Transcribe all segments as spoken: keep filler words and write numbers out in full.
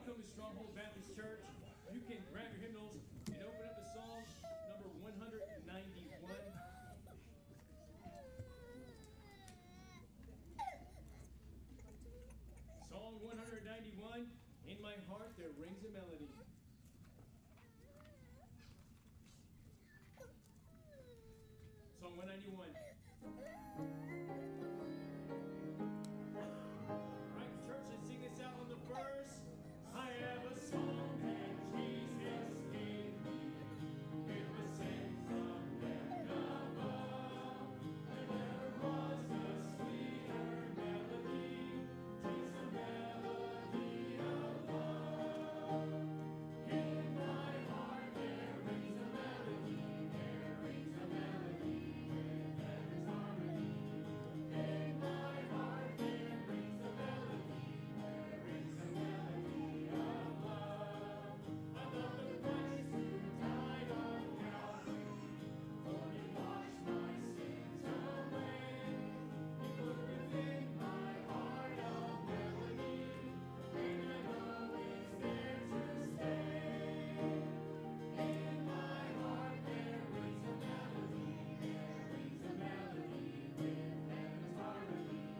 Welcome to Stronghold Baptist Church. You can grab your hymnals and open up the song number one hundred ninety-one. Song one hundred ninety-one, In My Heart There Rings a Melody. Song one ninety-one. Right, church, let's sing this out on the verse. I have a song that Jesus gave me. It was sent from heaven above. And there was a sweeter melody. Tis a melody of love. In my heart there rings a melody. There rings a melody with heaven's harmony. In my heart there rings a melody. There rings a melody of love. I love the Christ who died on Calvary, for He washed my sins away. He put within my heart a melody, and I know it's there to stay. In my heart there rings a melody, there rings a melody with heaven's harmony.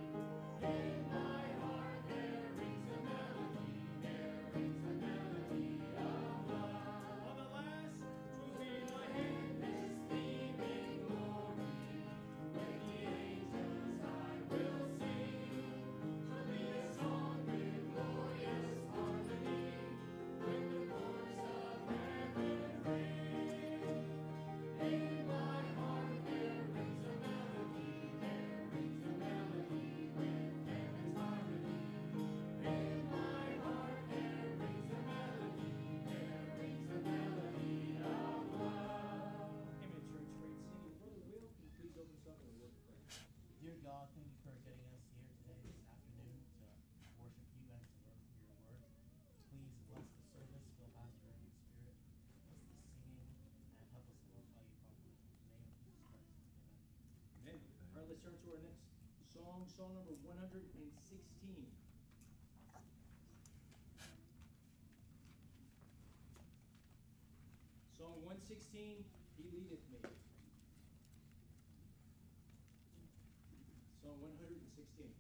In my heart there rings a melody, there rings a melody of love. On the last, to be my hand this theme in glory. With the angels I will sing. To be a song with glorious harmony. When the chords of heaven ring. In my heart there rings a melody, there rings a melody with heaven's harmony. In my heart there rings a melody, there rings a melody of love. Amen, church. Great singing. Brother Will, can you please open us up in a word of prayer? Dear God, thank you for getting us here today, this afternoon, to worship you and to learn from your word. Please bless the service, fill Pastor and the Spirit, bless the singing, and help us glorify you properly. In the name of Jesus Christ, amen. Amen. All right, let's turn to our next song, song number one hundred sixteen. Song one sixteen, He Leadeth Me. Song one hundred sixteen.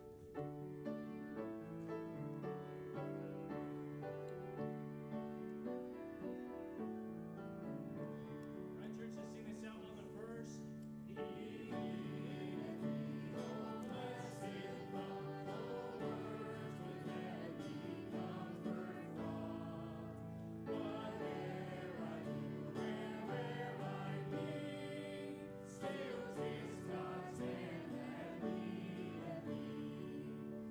All right, church, let's sing this out on the verse. He leadeth me, oh blessed from the words within me comfort from. Whate'er I do, where'er I be, still 'tis God's hand that leadeth me.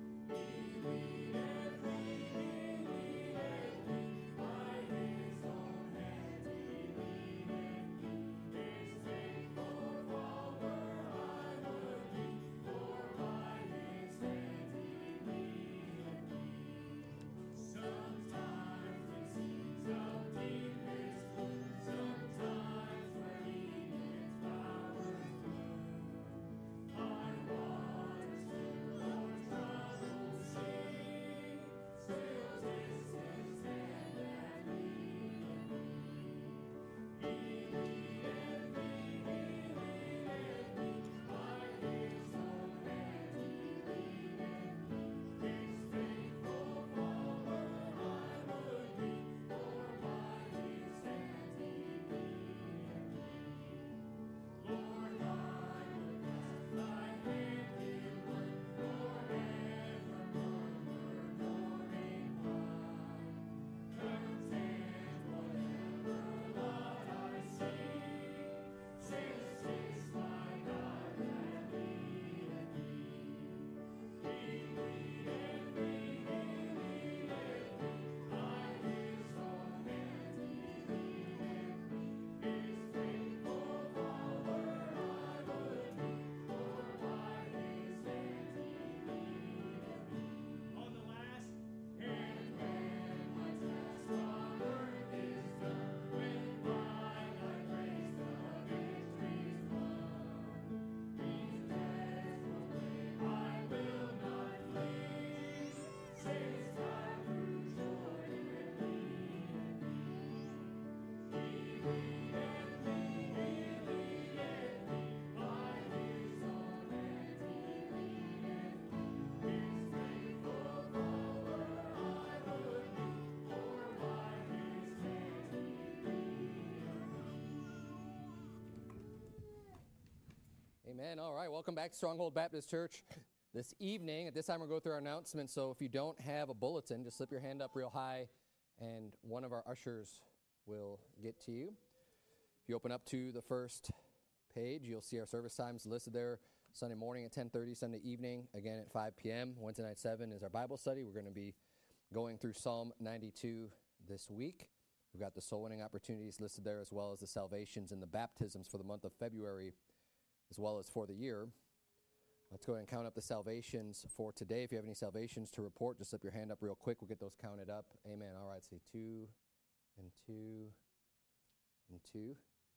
Amen. All right. Welcome back to Stronghold Baptist Church this evening. At this time, we'll go through our announcements. So if you don't have a bulletin, just slip your hand up real high, and one of our ushers will get to you. If you open up to the first page, you'll see our service times listed there. Sunday morning at ten thirty, Sunday evening, again at five p.m. Wednesday night seven is our Bible study. We're going to be going through Psalm ninety-two this week. We've got the soul winning opportunities listed there, as well as the salvations and the baptisms for the month of February, as well as for the year. Let's go ahead and count up the salvations for today. If you have any salvations to report, just slip your hand up real quick. We'll get those counted up. Amen. All right, say two and two and two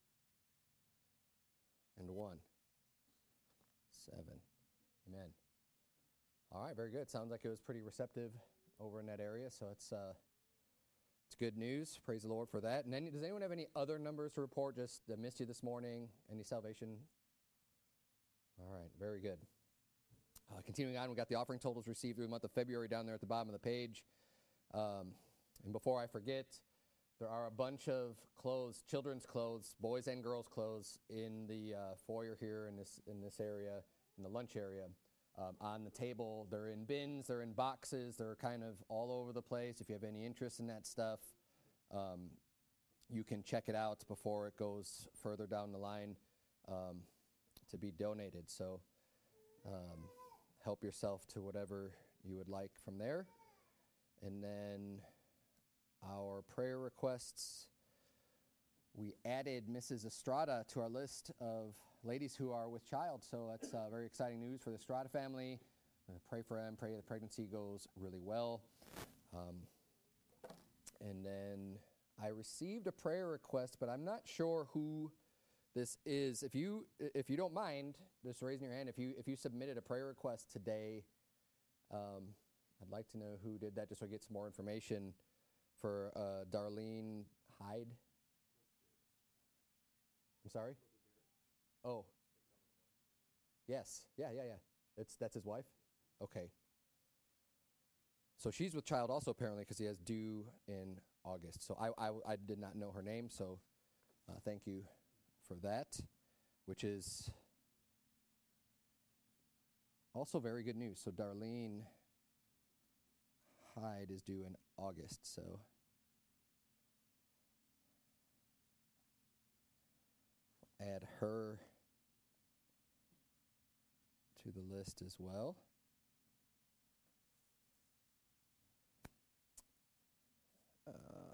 and one. Seven. Amen. All right, very good. Sounds like it was pretty receptive over in that area, so it's uh, it's good news. Praise the Lord for that. And then, does anyone have any other numbers to report? Just that missed you this morning? Any salvation? All right, very good. Uh, continuing on, we got the offering totals received through the month of February down there at the bottom of the page. Um, and before I forget, there are a bunch of clothes, children's clothes, boys and girls' clothes in the uh, foyer here in this in this area, in the lunch area. Um, on the table, they're in bins, they're in boxes, they're kind of all over the place. If you have any interest in that stuff, um, you can check it out before it goes further down the line um, to be donated. So um, help yourself to whatever you would like from there. And then our prayer requests, we added Missus Estrada to our list of ladies who are with child, so that's uh, very exciting news for the Estrada family. I'm going to pray for them, pray the pregnancy goes really well. Um, and then I received a prayer request, but I'm not sure who this is. If you if you don't mind, just raising your hand. If you if you submitted a prayer request today, um, I'd like to know who did that, just so I get some more information for uh, Darlene Hyde. I'm sorry? Oh. Yes. Yeah, yeah, yeah. It's that's his wife? Okay. So she's with child also, apparently, because he has due in August. So I, I, I did not know her name, so uh, thank you for that, which is also very good news. So Darlene Hyde is due in August, so add her to the list as well. Uh,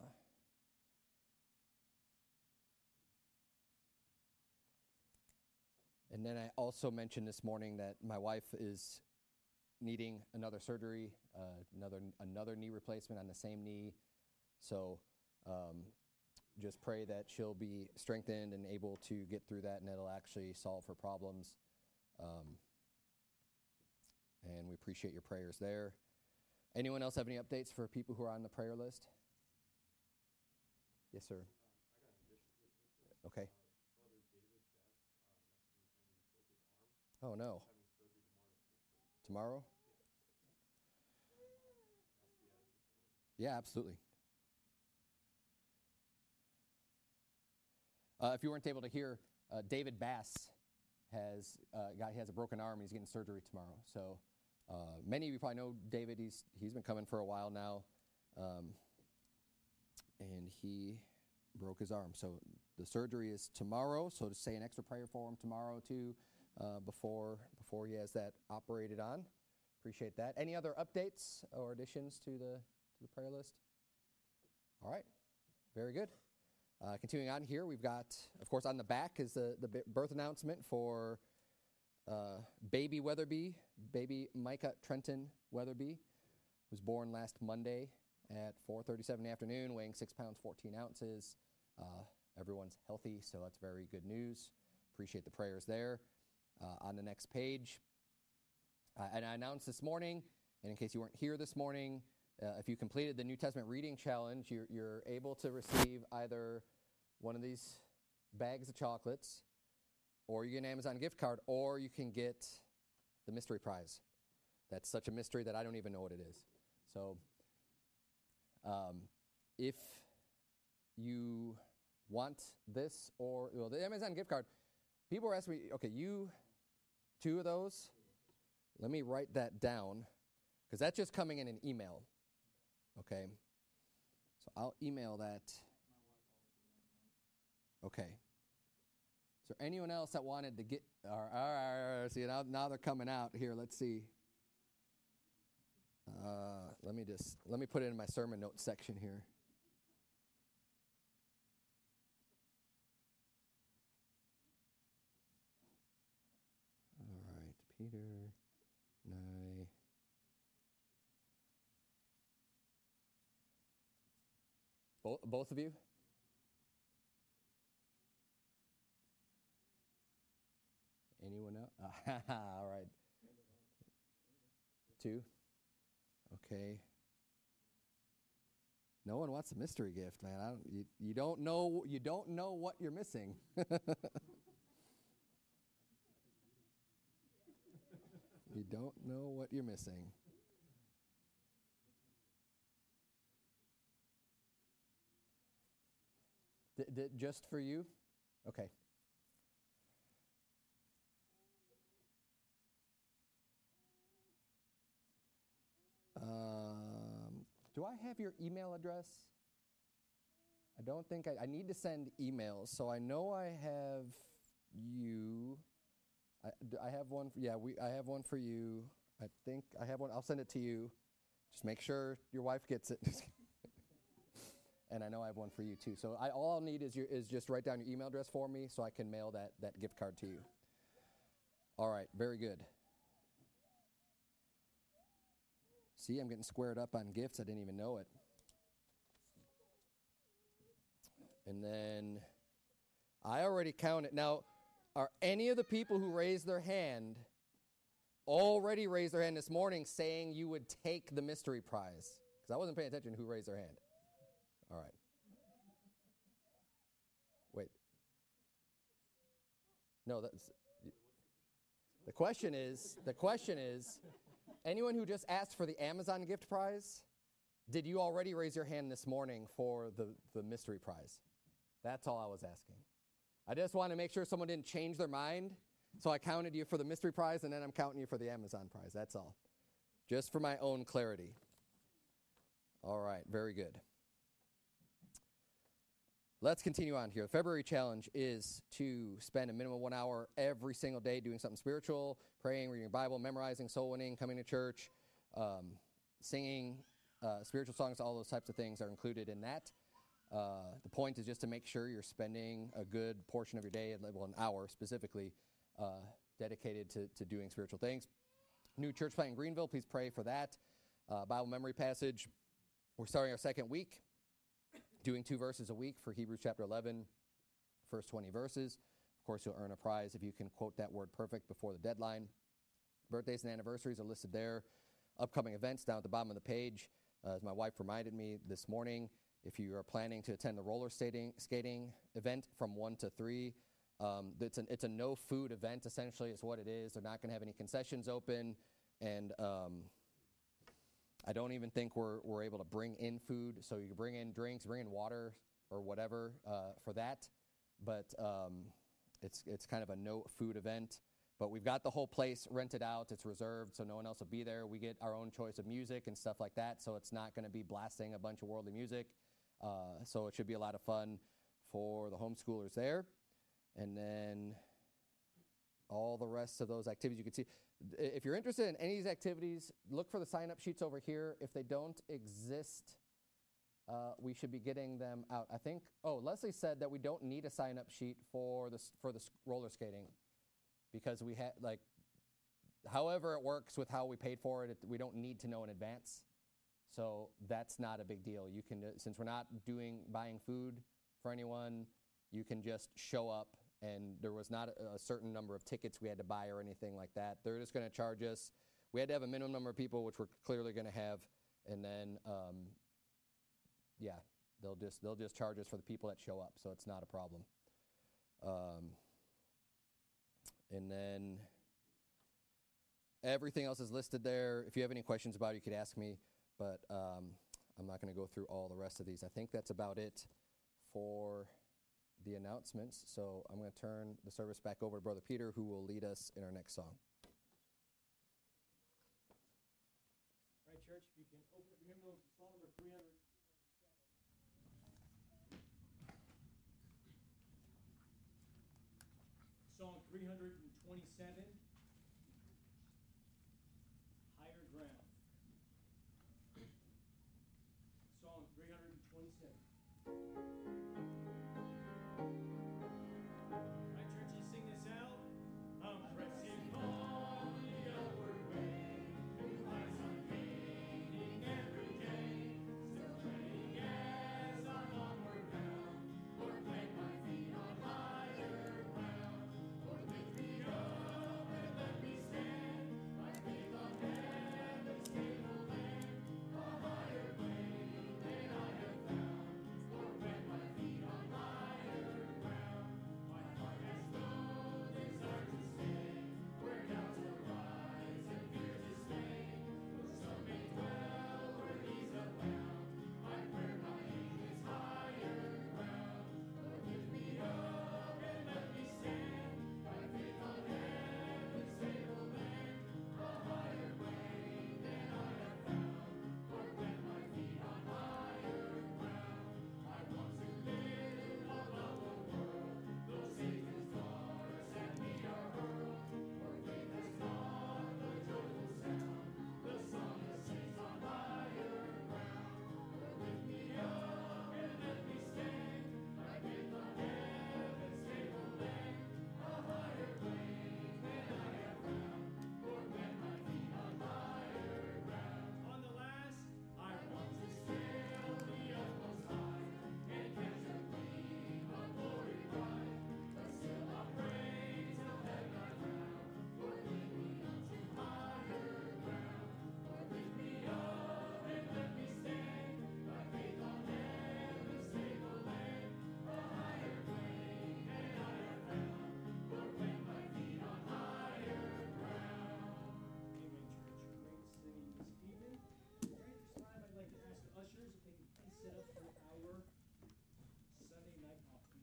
and then I also mentioned this morning that my wife is needing another surgery, uh, another another knee replacement on the same knee. So um, just pray that she'll be strengthened and able to get through that, and it'll actually solve her problems. Um, and we appreciate your prayers there. Anyone else have any updates for people who are on the prayer list? Yes, sir. Um, I got an additional request. Okay. Uh, Brother David Bass uh, messaged me saying he broke his arm. Oh, no. He's having surgery tomorrow to fix it. Tomorrow? Yeah. Yeah, absolutely. Uh, if you weren't able to hear, uh, David Bass has uh, got he has a broken arm and he's getting surgery tomorrow. So uh, many of you probably know David. He's he's been coming for a while now, um, and he broke his arm. So the surgery is tomorrow. So to say an extra prayer for him tomorrow too, uh, before before he has that operated on. Appreciate that. Any other updates or additions to the to the prayer list? All right, very good. Uh, continuing on here, we've got, of course, on the back is the, the birth announcement for uh, baby Weatherby. Baby Micah Trenton Weatherby was born last Monday at four thirty-seven in the afternoon, weighing six pounds, fourteen ounces. Uh, everyone's healthy, so that's very good news. Appreciate the prayers there. Uh, on the next page, uh, and I announced this morning, and in case you weren't here this morning, Uh, if you completed the New Testament reading challenge, you're, you're able to receive either one of these bags of chocolates, or you get an Amazon gift card, or you can get the mystery prize. That's such a mystery that I don't even know what it is. So um, if you want this, or well, the Amazon gift card, people are asking me, okay, you Two of those? Let me write that down, because that's just coming in an email. Okay? So I'll email that. Okay. Is there anyone else that wanted to get, all right, all right, all right, see, now, now they're coming out here. Let's see. Uh, let me just, let me put it in my sermon notes section here. All right, Peter, Nye. Both, both of you? Anyone else? All right. Two? Okay. No one wants a mystery gift, man. I don't, you, you don't know you don't know what you're missing. You don't know what you're missing. D- d- just for you? Okay. Um, do I have your email address? I don't think I, I need to send emails, so I know I have you. I, d- I have one. For, yeah, we. I have one for you. I think I have one. I'll send it to you. Just make sure your wife gets it. And I know I have one for you too. So I, all I'll need is your, is just write down your email address for me, so I can mail that that gift card to you. All right, very good. See, I'm getting squared up on gifts. I didn't even know it. And then I already counted. Now, are any of the people who raised their hand already raised their hand this morning saying you would take the mystery prize? Because I wasn't paying attention to who raised their hand. All right. Wait. No, that's the question is, the question is, anyone who just asked for the Amazon gift prize, did you already raise your hand this morning for the, the mystery prize? That's all I was asking. I just want to make sure someone didn't change their mind, so I counted you for the mystery prize, and then I'm counting you for the Amazon prize. That's all. Just for my own clarity. All right, very good. Let's continue on here. The February challenge is to spend a minimum of one hour every single day doing something spiritual, praying, reading your Bible, memorizing, soul winning, coming to church, um, singing, uh, spiritual songs, all those types of things are included in that. Uh, the point is just to make sure you're spending a good portion of your day, well, an hour specifically, uh, dedicated to, to doing spiritual things. New church plant in Greenville, please pray for that. Uh, Bible memory passage. We're starting our second week, doing two verses a week for Hebrews chapter eleven, first twenty verses. Of course, you'll earn a prize if you can quote that word perfect before the deadline. Birthdays and anniversaries are listed there. Upcoming events down at the bottom of the page. Uh, as my wife reminded me this morning, if you are planning to attend the roller skating, skating event from one to three, um, it's, an, it's a no-food event, essentially, is what it is. They're not going to have any concessions open, and um, I don't even think we're we're able to bring in food. So you can bring in drinks, bring in water or whatever uh, for that. But um, it's it's kind of a no-food event. But we've got the whole place rented out. It's reserved, so no one else will be there. We get our own choice of music and stuff like that, so it's not going to be blasting a bunch of worldly music. Uh, so it should be a lot of fun for the homeschoolers there. And then all the rest of those activities you can see. If you're interested in any of these activities, look for the sign-up sheets over here. If they don't exist, uh, we should be getting them out. I think, oh, Leslie said that we don't need a sign-up sheet for the, for the roller skating because we had, like, however it works with how we paid for it, it, we don't need to know in advance. So that's not a big deal. You can, since we're not doing buying food for anyone, you can just show up, and there was not a, a certain number of tickets we had to buy or anything like that. They're just going to charge us. We had to have a minimum number of people, which we're clearly going to have, and then um, yeah, they'll just they'll just charge us for the people that show up, so it's not a problem. Um, and then everything else is listed there. If you have any questions about it, you could ask me. But um, I'm not going to go through all the rest of these. I think that's about it for the announcements. So I'm going to turn the service back over to Brother Peter, who will lead us in our next song. All right, church, if you can open up your hymnals to song number three hundred twenty-seven. Song three hundred twenty-seven, Higher Ground. Song three hundred twenty-seven. All right, church, let's sing this out. I'm pressing on the upward way, new heights I'm gaining every day, still praying as I'm onward bound. Lord, plant my feet on higher ground. Lord, lift me up and let me stand, my faith on heaven's stable land, a higher plane than I have found. Lord, plant my feet on higher ground. My heart has no desire to stay where doubts arise and fears dismay. Though some may dwell where ease abound, my prayer, my aim is higher ground. Lord, lift me up and let me stand, by faith on heaven's stable land, a higher plane than I have found. Lord, plant my feet on higher ground. I want to live above the world, though Satan's darts at me are hurled. For faith has taught the joyful sound, the song that sings on higher ground. Lord, lift me up and let me stand, by faith on heaven's stable land, a higher plane than I have found. Lord, plant my feet on higher ground. On the last, I want to sail the utmost high, and catch a gleam of glory bright. But still I'll pray till heaven I found. Lord, lead me unto higher ground. Lord, lift me up and let me stand, by faith on heaven's stable land, a higher plane than I have found. Lord, plant my feet on higher ground. Amen, church. Great singing this evening. During this time, I'd like to ask the ushers if they could please set up for our Sunday night offering.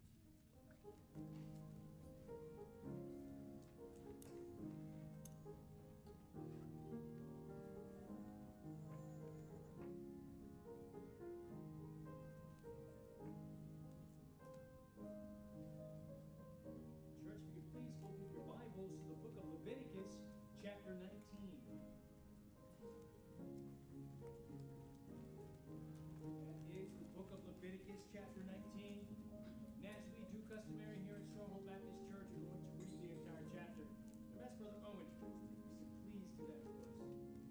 Church, if you could please open your Bibles to the book of Leviticus, chapter nineteen. That is the book of Leviticus, chapter nineteen. And as we do customary here at Stronghold Baptist Church, we're going to read the entire chapter. And that's Brother Owen. Please do that for us.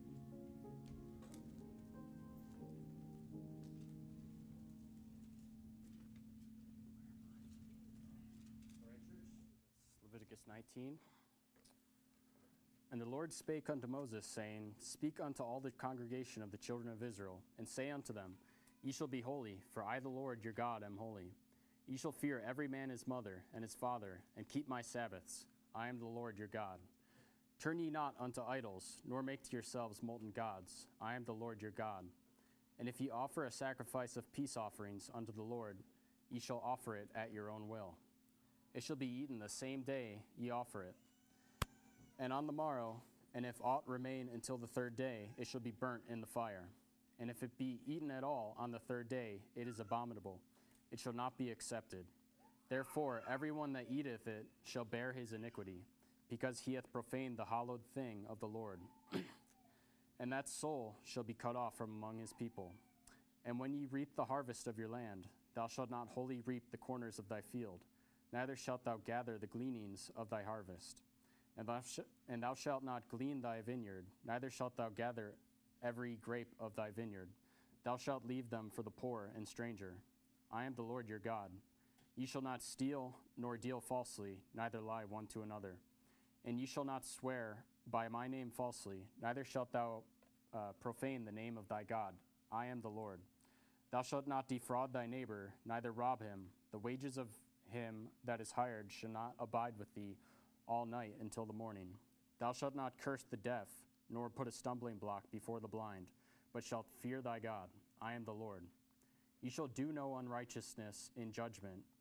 All right, church. It's Leviticus nineteen. And the Lord spake unto Moses, saying, Speak unto all the congregation of the children of Israel, and say unto them, Ye shall be holy, for I the Lord your God am holy. Ye shall fear every man his mother and his father, and keep my Sabbaths. I am the Lord your God. Turn ye not unto idols, nor make to yourselves molten gods. I am the Lord your God. And if ye offer a sacrifice of peace offerings unto the Lord, ye shall offer it at your own will. It shall be eaten the same day ye offer it. And on the morrow, and if aught remain until the third day, it shall be burnt in the fire. And if it be eaten at all on the third day, it is abominable. It shall not be accepted. Therefore, everyone that eateth it shall bear his iniquity, because he hath profaned the hallowed thing of the Lord. And that soul shall be cut off from among his people. And when ye reap the harvest of your land, thou shalt not wholly reap the corners of thy field, neither shalt thou gather the gleanings of thy harvest. And thou, sh- and thou shalt not glean thy vineyard, neither shalt thou gather every grape of thy vineyard. Thou shalt leave them for the poor and stranger. I am the Lord your God. Ye shall not steal, nor deal falsely, neither lie one to another. And ye shall not swear by my name falsely, neither shalt thou uh, profane the name of thy God. I am the Lord. Thou shalt not defraud thy neighbor, neither rob him. The wages of him that is hired shall not abide with thee all night until the morning. Thou shalt not curse the deaf, nor put a stumbling block before the blind, but shalt fear thy God. I am the Lord. Ye shall do no unrighteousness in judgment,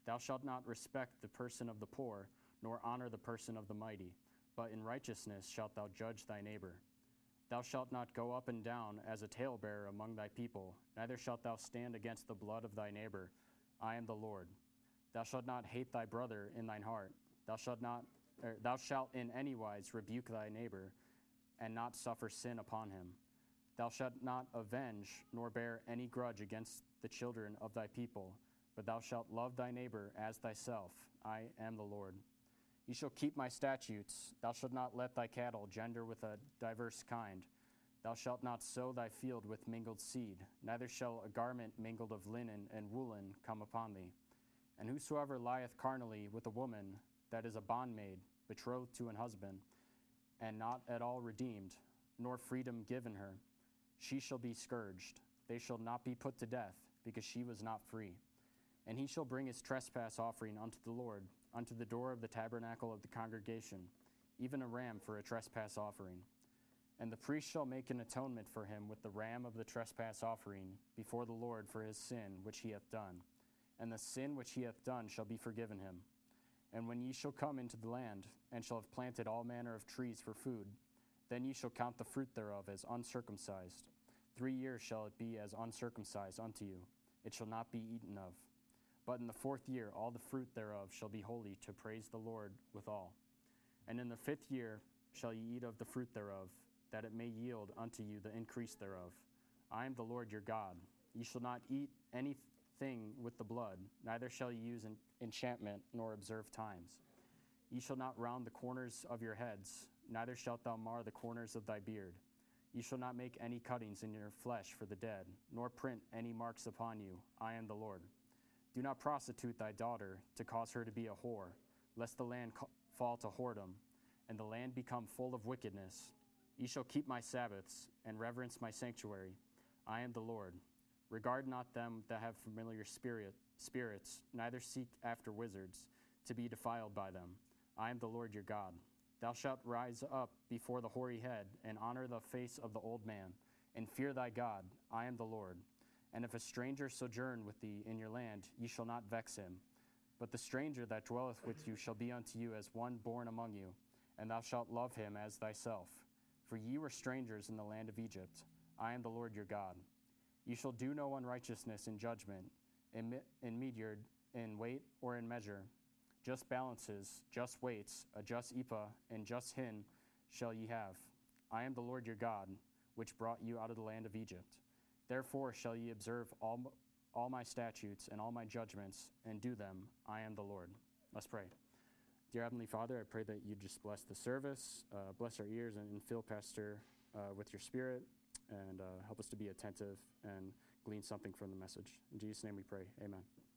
Thou shalt not respect the person of the poor, nor honor the person of the mighty, but in righteousness shalt thou judge thy neighbor. Thou shalt not go up and down as a talebearer among thy people, neither shalt thou stand against the blood of thy neighbor. I am the Lord. Thou shalt not hate thy brother in thine heart. Thou shalt not, er, thou shalt in any wise rebuke thy neighbor, and not suffer sin upon him. Thou shalt not avenge, nor bear any grudge against the children of thy people, but thou shalt love thy neighbor as thyself. I am the Lord. Ye shall keep my statutes. Thou shalt not let thy cattle gender with a diverse kind. Thou shalt not sow thy field with mingled seed, neither shall a garment mingled of linen and woolen come upon thee. And whosoever lieth carnally with a woman that is a bondmaid, betrothed to an husband, and not at all redeemed, nor freedom given her, she shall be scourged. They shall not be put to death, because she was not free. And he shall bring his trespass offering unto the Lord, unto the door of the tabernacle of the congregation, even a ram for a trespass offering. And the priest shall make an atonement for him with the ram of the trespass offering before the Lord for his sin which he hath done. And the sin which he hath done shall be forgiven him. And when ye shall come into the land, and shall have planted all manner of trees for food, then ye shall count the fruit thereof as uncircumcised. Three years shall it be as uncircumcised unto you. It shall not be eaten of. But in the fourth year all the fruit thereof shall be holy, to praise the Lord withal. And in the fifth year shall ye eat of the fruit thereof, that it may yield unto you the increase thereof. I am the Lord your God. Ye shall not eat anything with the blood, neither shall ye use en- enchantment, nor observe times. Ye shall not round the corners of your heads, neither shalt thou mar the corners of thy beard. Ye shall not make any cuttings in your flesh for the dead, nor print any marks upon you. I am the Lord. Do not prostitute thy daughter, to cause her to be a whore, lest the land co- fall to whoredom, and the land become full of wickedness. Ye shall keep my Sabbaths, and reverence my sanctuary. I am the Lord. Regard not them that have familiar spirit, spirits, neither seek after wizards, to be defiled by them. I am the Lord your God. Thou shalt rise up before the hoary head, and honor the face of the old man, and fear thy God. I am the Lord. And if a stranger sojourn with thee in your land, ye shall not vex him. But the stranger that dwelleth with you shall be unto you as one born among you, and thou shalt love him as thyself. For ye were strangers in the land of Egypt. I am the Lord your God. Ye shall do no unrighteousness in judgment, in, in measure, in weight, or in measure. Just balances, just weights, a just ephah, and just hin shall ye have. I am the Lord your God, which brought you out of the land of Egypt. Therefore shall ye observe all, all my statutes and all my judgments, and do them. I am the Lord. Let's pray. Dear Heavenly Father, I pray that you just bless the service, uh, bless our ears, and, and fill Pastor uh, with your spirit, and uh, help us to be attentive and glean something from the message. In Jesus' name we pray. Amen.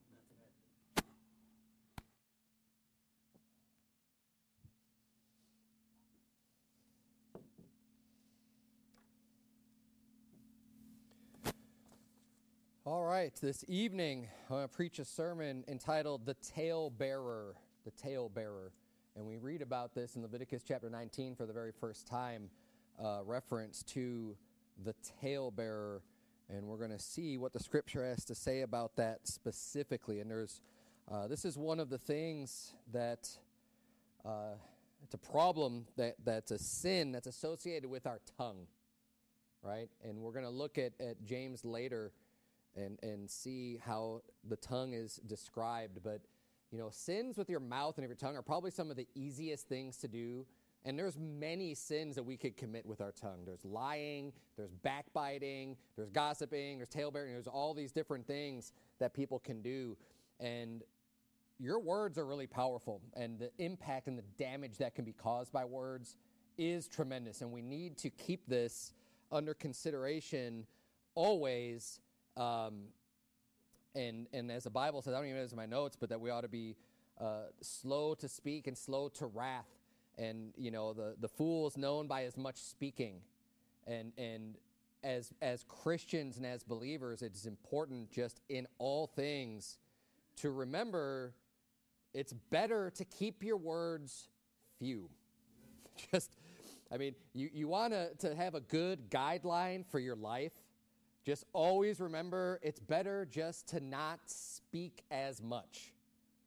All right, this evening I'm going to preach a sermon entitled The Talebearer, The Talebearer. And we read about this in Leviticus chapter nineteen for the very first time, uh, reference to the talebearer. And we're going to see what the scripture has to say about that specifically. And there's, uh, this is one of the things that, uh, it's a problem that, that's a sin that's associated with our tongue, right? And we're going to look at, at James later and and see how the tongue is described. But, you know, sins with your mouth and your tongue are probably some of the easiest things to do. And there's many sins that we could commit with our tongue. There's lying, there's backbiting, there's gossiping, there's talebearing, there's all these different things that people can do. And your words are really powerful, and the impact and the damage that can be caused by words is tremendous. And we need to keep this under consideration always. Um, and and as the Bible says, I don't even know this in my notes, but that we ought to be uh, slow to speak and slow to wrath. And, you know, the, the fool is known by as much speaking. And and as as Christians and as believers, it's important just in all things to remember it's better to keep your words few. Just, I mean, you, you want to to have a good guideline for your life. Just always remember it's better just to not speak as much.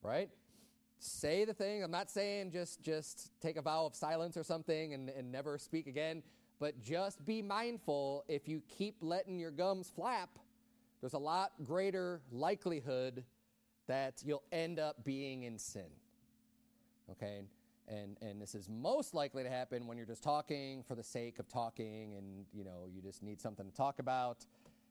right? Say the thing. I'm not saying just just take a vow of silence or something and, and never speak again, but just be mindful. If you keep letting your gums flap, there's a lot greater likelihood that you'll end up being in sin. Okay? And and this is most likely to happen when you're just talking for the sake of talking, and you know, you just need something to talk about.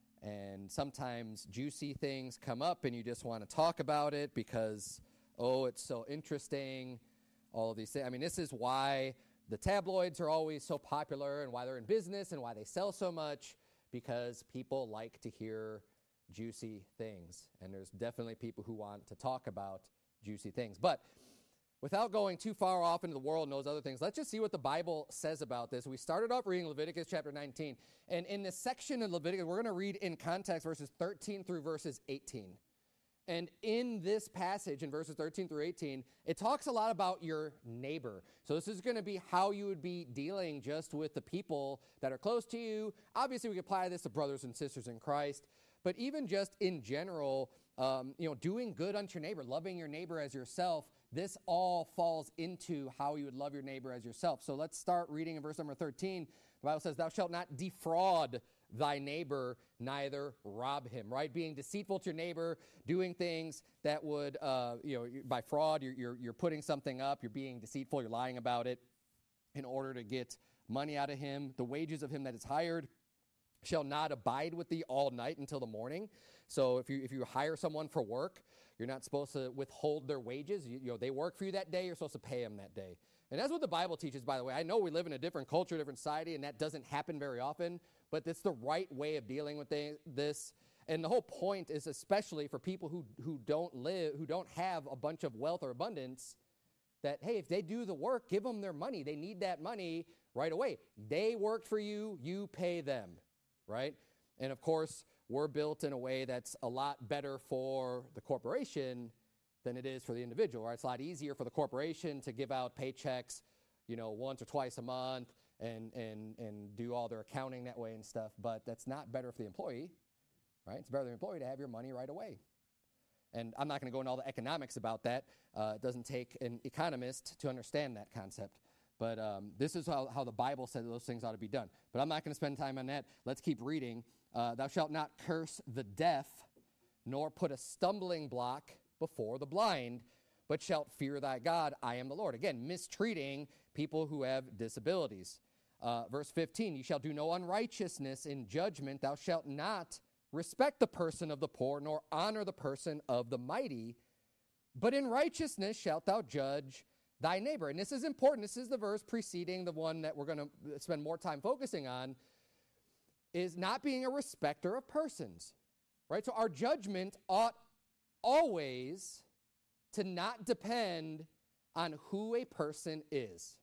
And sometimes juicy things come up and you just want to talk about it because, oh, it's so interesting, all of these things. I mean, this is why the tabloids are always so popular and why they're in business and why they sell so much, because people like to hear juicy things. And there's definitely people who want to talk about juicy things. But without going too far off into the world and those other things, let's just see what the Bible says about this. We started off reading Leviticus chapter nineteen. And in this section of Leviticus, we're going to read in context verses thirteen through verses eighteen. And in this passage, in verses thirteen through eighteen, it talks a lot about your neighbor. So this is going to be how you would be dealing just with the people that are close to you. Obviously, we can apply this to brothers and sisters in Christ. But even just in general, um, you know, doing good unto your neighbor, loving your neighbor as yourself, this all falls into how you would love your neighbor as yourself. So let's start reading in verse number thirteen. The Bible says, thou shalt not defraud thy neighbor, neither rob him, right? Being deceitful to your neighbor, doing things that would, uh, you know, by fraud, you're, you're, you're putting something up, you're being deceitful, you're lying about it in order to get money out of him. The wages of him that is hired shall not abide with thee all night until the morning. So if you if you hire someone for work, you're not supposed to withhold their wages. You, you know, they work for you that day, you're supposed to pay them that day. And that's what the Bible teaches, by the way. I know we live in a different culture, different society, and that doesn't happen very often, but it's the right way of dealing with they, this. And the whole point is, especially for people who, who don't live, who don't have a bunch of wealth or abundance, that, hey, if they do the work, give them their money. They need that money right away. They worked for you, you pay them, right? And of course, we're built in a way that's a lot better for the corporation than it is for the individual, right? It's a lot easier for the corporation to give out paychecks, you know, once or twice a month and and and do all their accounting that way and stuff, but that's not better for the employee, right? It's better for the employee to have your money right away. And I'm not going to go into all the economics about that. Uh, it doesn't take an economist to understand that concept. But um, this is how, how the Bible says those things ought to be done. But I'm not going to spend time on that. Let's keep reading. Uh, Thou shalt not curse the deaf, nor put a stumbling block before the blind, but shalt fear thy God. I am the Lord. Again, mistreating people who have disabilities. Uh, verse fifteen, you shall do no unrighteousness in judgment. Thou shalt not respect the person of the poor, nor honor the person of the mighty. But in righteousness shalt thou judge thy neighbor. And this is important. This is the verse preceding the one that we're going to spend more time focusing on, is not being a respecter of persons, right? So our judgment ought always to not depend on who a person is.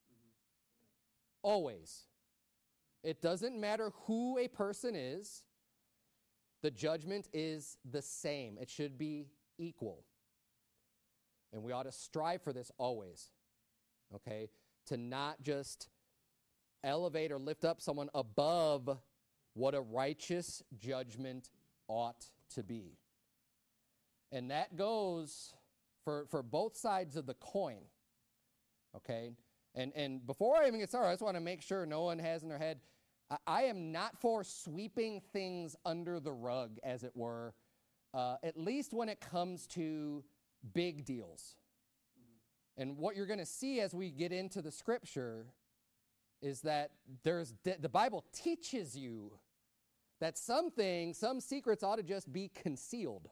Always. It doesn't matter who a person is. The judgment is the same. It should be equal. And we ought to strive for this always, okay? To not just elevate or lift up someone above what a righteous judgment ought to be. And that goes for, for both sides of the coin, okay? And, and before I even get started, I just want to make sure no one has in their head, I, I am not for sweeping things under the rug, as it were, uh, at least when it comes to big deals. Mm-hmm. And what you're going to see as we get into the scripture is that there's de- the Bible teaches you that some things, some secrets ought to just be concealed.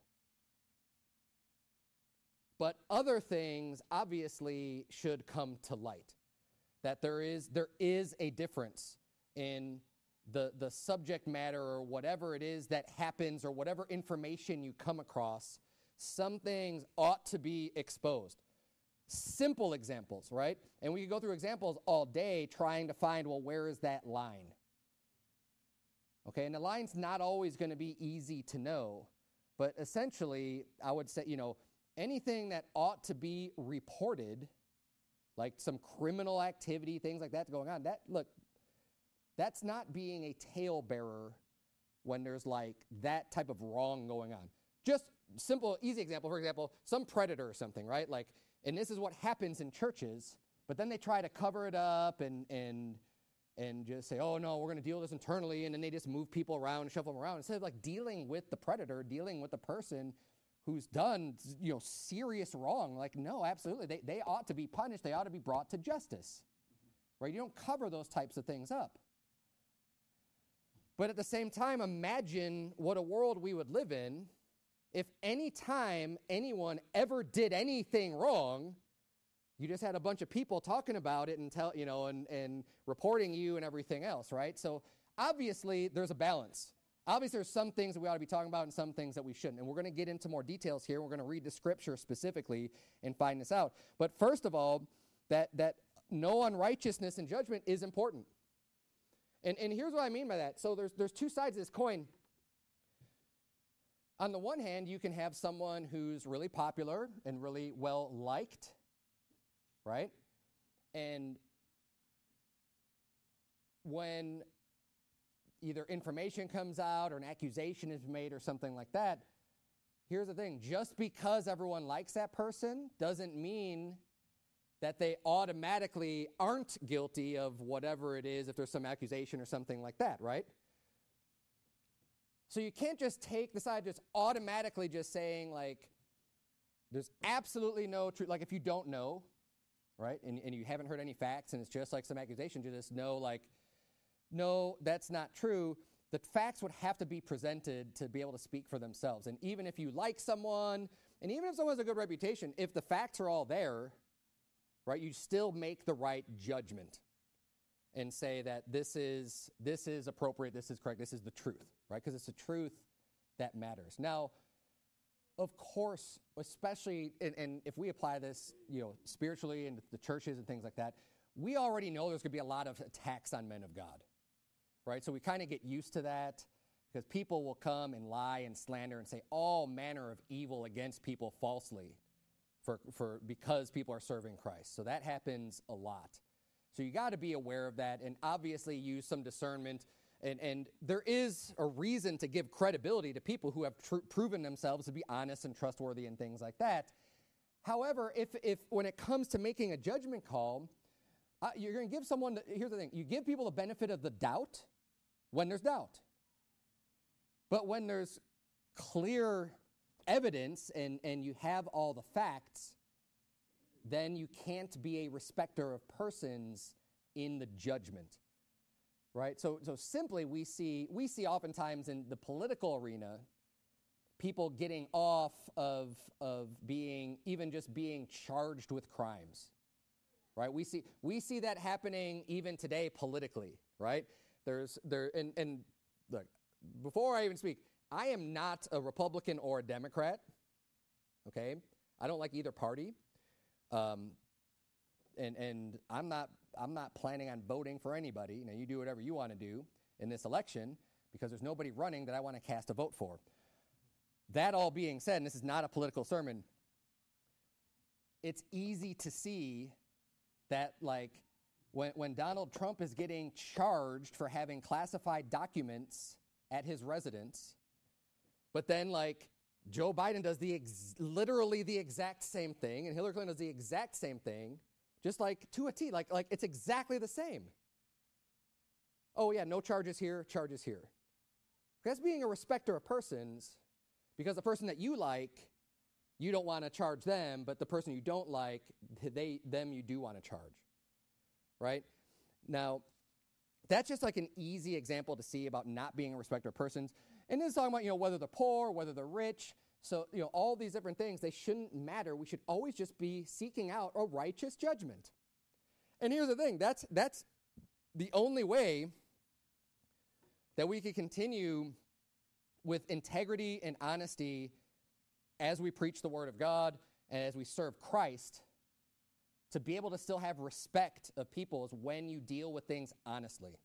But other things obviously should come to light. That there is there is a difference in the, the subject matter or whatever it is that happens or whatever information you come across. Some things ought to be exposed. Simple examples, right? And we can go through examples all day trying to find, well, where is that line? Okay, and the line's not always going to be easy to know. But essentially, I would say, you know, anything that ought to be reported, like some criminal activity, things like that going on, that, look, that's not being a talebearer when there's like that type of wrong going on. Just simple, easy example, for example, some predator or something, right? Like, and this is what happens in churches, but then they try to cover it up and and and just say, oh, no, we're going to deal with this internally, and then they just move people around, shuffle them around, instead of, like, dealing with the predator, dealing with the person who's done, you know, serious wrong. Like, no, absolutely. They, they ought to be punished. They ought to be brought to justice, right? You don't cover those types of things up. But at the same time, imagine what a world we would live in if any time anyone ever did anything wrong, you just had a bunch of people talking about it and tell, you know, and, and reporting you and everything else, right? So obviously there's a balance. Obviously there's some things that we ought to be talking about and some things that we shouldn't. And we're going to get into more details here. We're going to read the scripture specifically and find this out. But first of all, that that no unrighteousness in judgment is important. And and here's what I mean by that. So there's there's two sides of this coin. On the one hand, you can have someone who's really popular and really well liked, right? And when either information comes out or an accusation is made or something like that, here's the thing. Just because everyone likes that person doesn't mean that they automatically aren't guilty of whatever it is if there's some accusation or something like that, right? So you can't just take the side just automatically just saying, like, there's absolutely no truth. Like, if you don't know, right, and, and you haven't heard any facts, and it's just like some accusations, you just know, like, no, that's not true. The facts would have to be presented to be able to speak for themselves. And even if you like someone, and even if someone has a good reputation, if the facts are all there, right, you still make the right judgment and say that this is this is appropriate, this is correct, this is the truth, right? Because it's the truth that matters. Now, of course, especially, and, and if we apply this, you know, spiritually into the churches and things like that, we already know there's going to be a lot of attacks on men of God, right? So we kind of get used to that because people will come and lie and slander and say all manner of evil against people falsely for, for because people are serving Christ. So that happens a lot. So you got to be aware of that and obviously use some discernment. And, and there is a reason to give credibility to people who have tr- proven themselves to be honest and trustworthy and things like that. However, if, if when it comes to making a judgment call, uh, you're going to give someone, the, here's the thing, you give people the benefit of the doubt when there's doubt. But when there's clear evidence and, and you have all the facts, then you can't be a respecter of persons in the judgment, right? So, so simply, we see we see oftentimes in the political arena, people getting off of of being even just being charged with crimes, right? We see we see that happening even today politically, right? There's there and and look, before I even speak, I am not a Republican or a Democrat. Okay, I don't like either party. Um, and and I'm not I'm not planning on voting for anybody. You know, you do whatever you want to do in this election because there's nobody running that I want to cast a vote for. That all being said, and this is not a political sermon, it's easy to see that, like, when when Donald Trump is getting charged for having classified documents at his residence, but then, like, Joe Biden does the ex- literally the exact same thing, and Hillary Clinton does the exact same thing, just like to a T. Like, like it's exactly the same. Oh, yeah, no charges here, charges here. That's being a respecter of persons, because the person that you like, you don't want to charge them, but the person you don't like, they them you do want to charge, right? Now, that's just like an easy example to see about not being a respecter of persons. And this is talking about, you know, whether they're poor, whether they're rich. So, you know, all these different things, they shouldn't matter. We should always just be seeking out a righteous judgment. And here's the thing. That's that's the only way that we can continue with integrity and honesty as we preach the Word of God and as we serve Christ, to be able to still have respect of people is when you deal with things honestly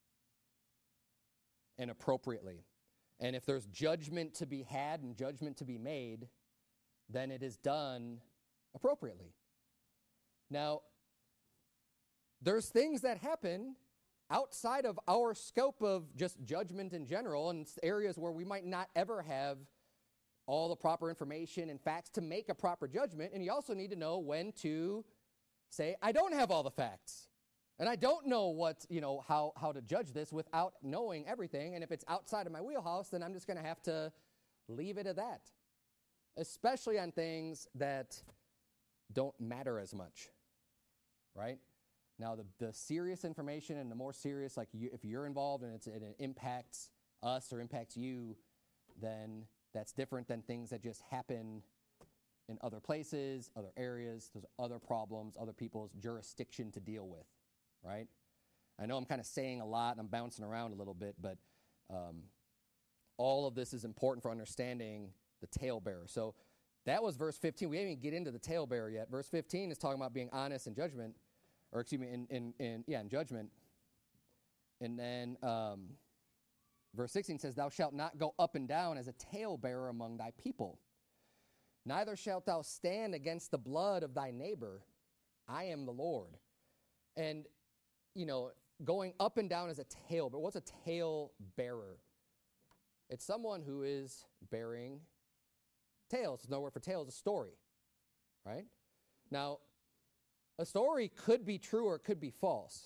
and appropriately. And if there's judgment to be had and judgment to be made, then it is done appropriately. Now, there's things that happen outside of our scope of just judgment in general, and areas where we might not ever have all the proper information and facts to make a proper judgment. And you also need to know when to say, I don't have all the facts. And I don't know what, you know, how, how to judge this without knowing everything. And if it's outside of my wheelhouse, then I'm just going to have to leave it at that. Especially on things that don't matter as much, right? Now, the, the serious information and the more serious, like you, if you're involved and, it's, and it impacts us or impacts you, then that's different than things that just happen in other places, other areas. There's other problems, other people's jurisdiction to deal with, right? I know I'm kind of saying a lot and I'm bouncing around a little bit, but um, all of this is important for understanding the talebearer. So that was verse fifteen. We didn't even get into the talebearer yet. Verse fifteen is talking about being honest in judgment, or excuse me, in, in, in yeah, in judgment. And then um, verse sixteen says, thou shalt not go up and down as a talebearer among thy people. Neither shalt thou stand against the blood of thy neighbor. I am the Lord. And, you know, going up and down as a talebearer. What's a talebearer? It's someone who is bearing tales. There's no word for tales, a story, right? Now, a story could be true or it could be false.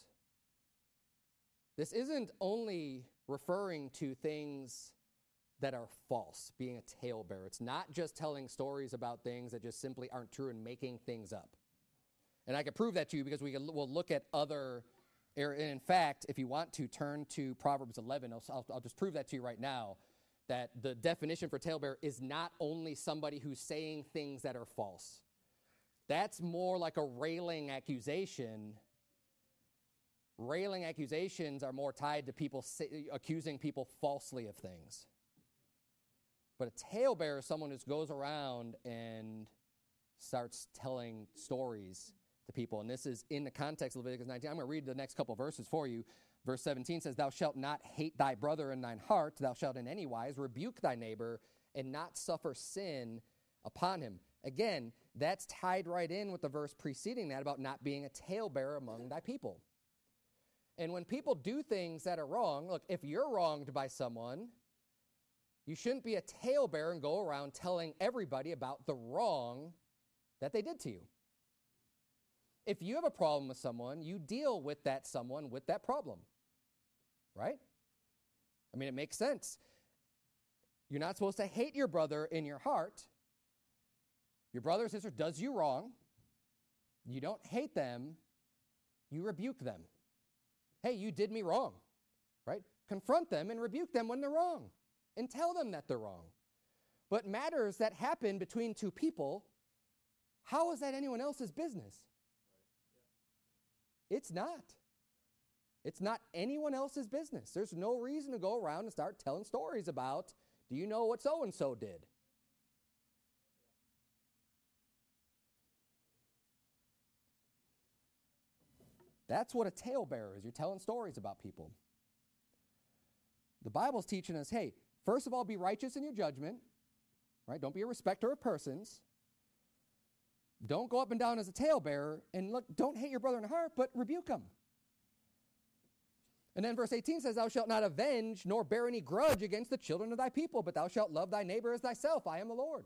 This isn't only referring to things that are false, being a talebearer. It's not just telling stories about things that just simply aren't true and making things up. And I can prove that to you because we can, we'll look at other, and in fact, if you want to turn to Proverbs eleven, I'll, I'll, I'll just prove that to you right now, that the definition for talebearer is not only somebody who's saying things that are false. That's more like a railing accusation. Railing accusations are more tied to people say, accusing people falsely of things. But a talebearer is someone who goes around and starts telling stories to people. And this is in the context of Leviticus nineteen. I'm going to read the next couple verses for you. Verse seventeen says, thou shalt not hate thy brother in thine heart. Thou shalt in any wise rebuke thy neighbor and not suffer sin upon him. Again, that's tied right in with the verse preceding that about not being a talebearer among thy people. And when people do things that are wrong, look, if you're wronged by someone, you shouldn't be a talebearer and go around telling everybody about the wrong that they did to you. If you have a problem with someone, you deal with that someone with that problem, right? I mean, it makes sense. You're not supposed to hate your brother in your heart. Your brother or sister does you wrong. You don't hate them. You rebuke them. Hey, you did me wrong, right? Confront them and rebuke them when they're wrong and tell them that they're wrong. But matters that happen between two people, how is that anyone else's business? It's not. It's not anyone else's business. There's no reason to go around and start telling stories about, do you know what so-and-so did? That's what a talebearer is. You're telling stories about people. The Bible's teaching us, hey, first of all, be righteous in your judgment, right? Don't be a respecter of persons. Don't go up and down as a talebearer, and look, don't hate your brother in the heart, but rebuke him. And then verse eighteen says, thou shalt not avenge nor bear any grudge against the children of thy people, but thou shalt love thy neighbor as thyself. I am the Lord.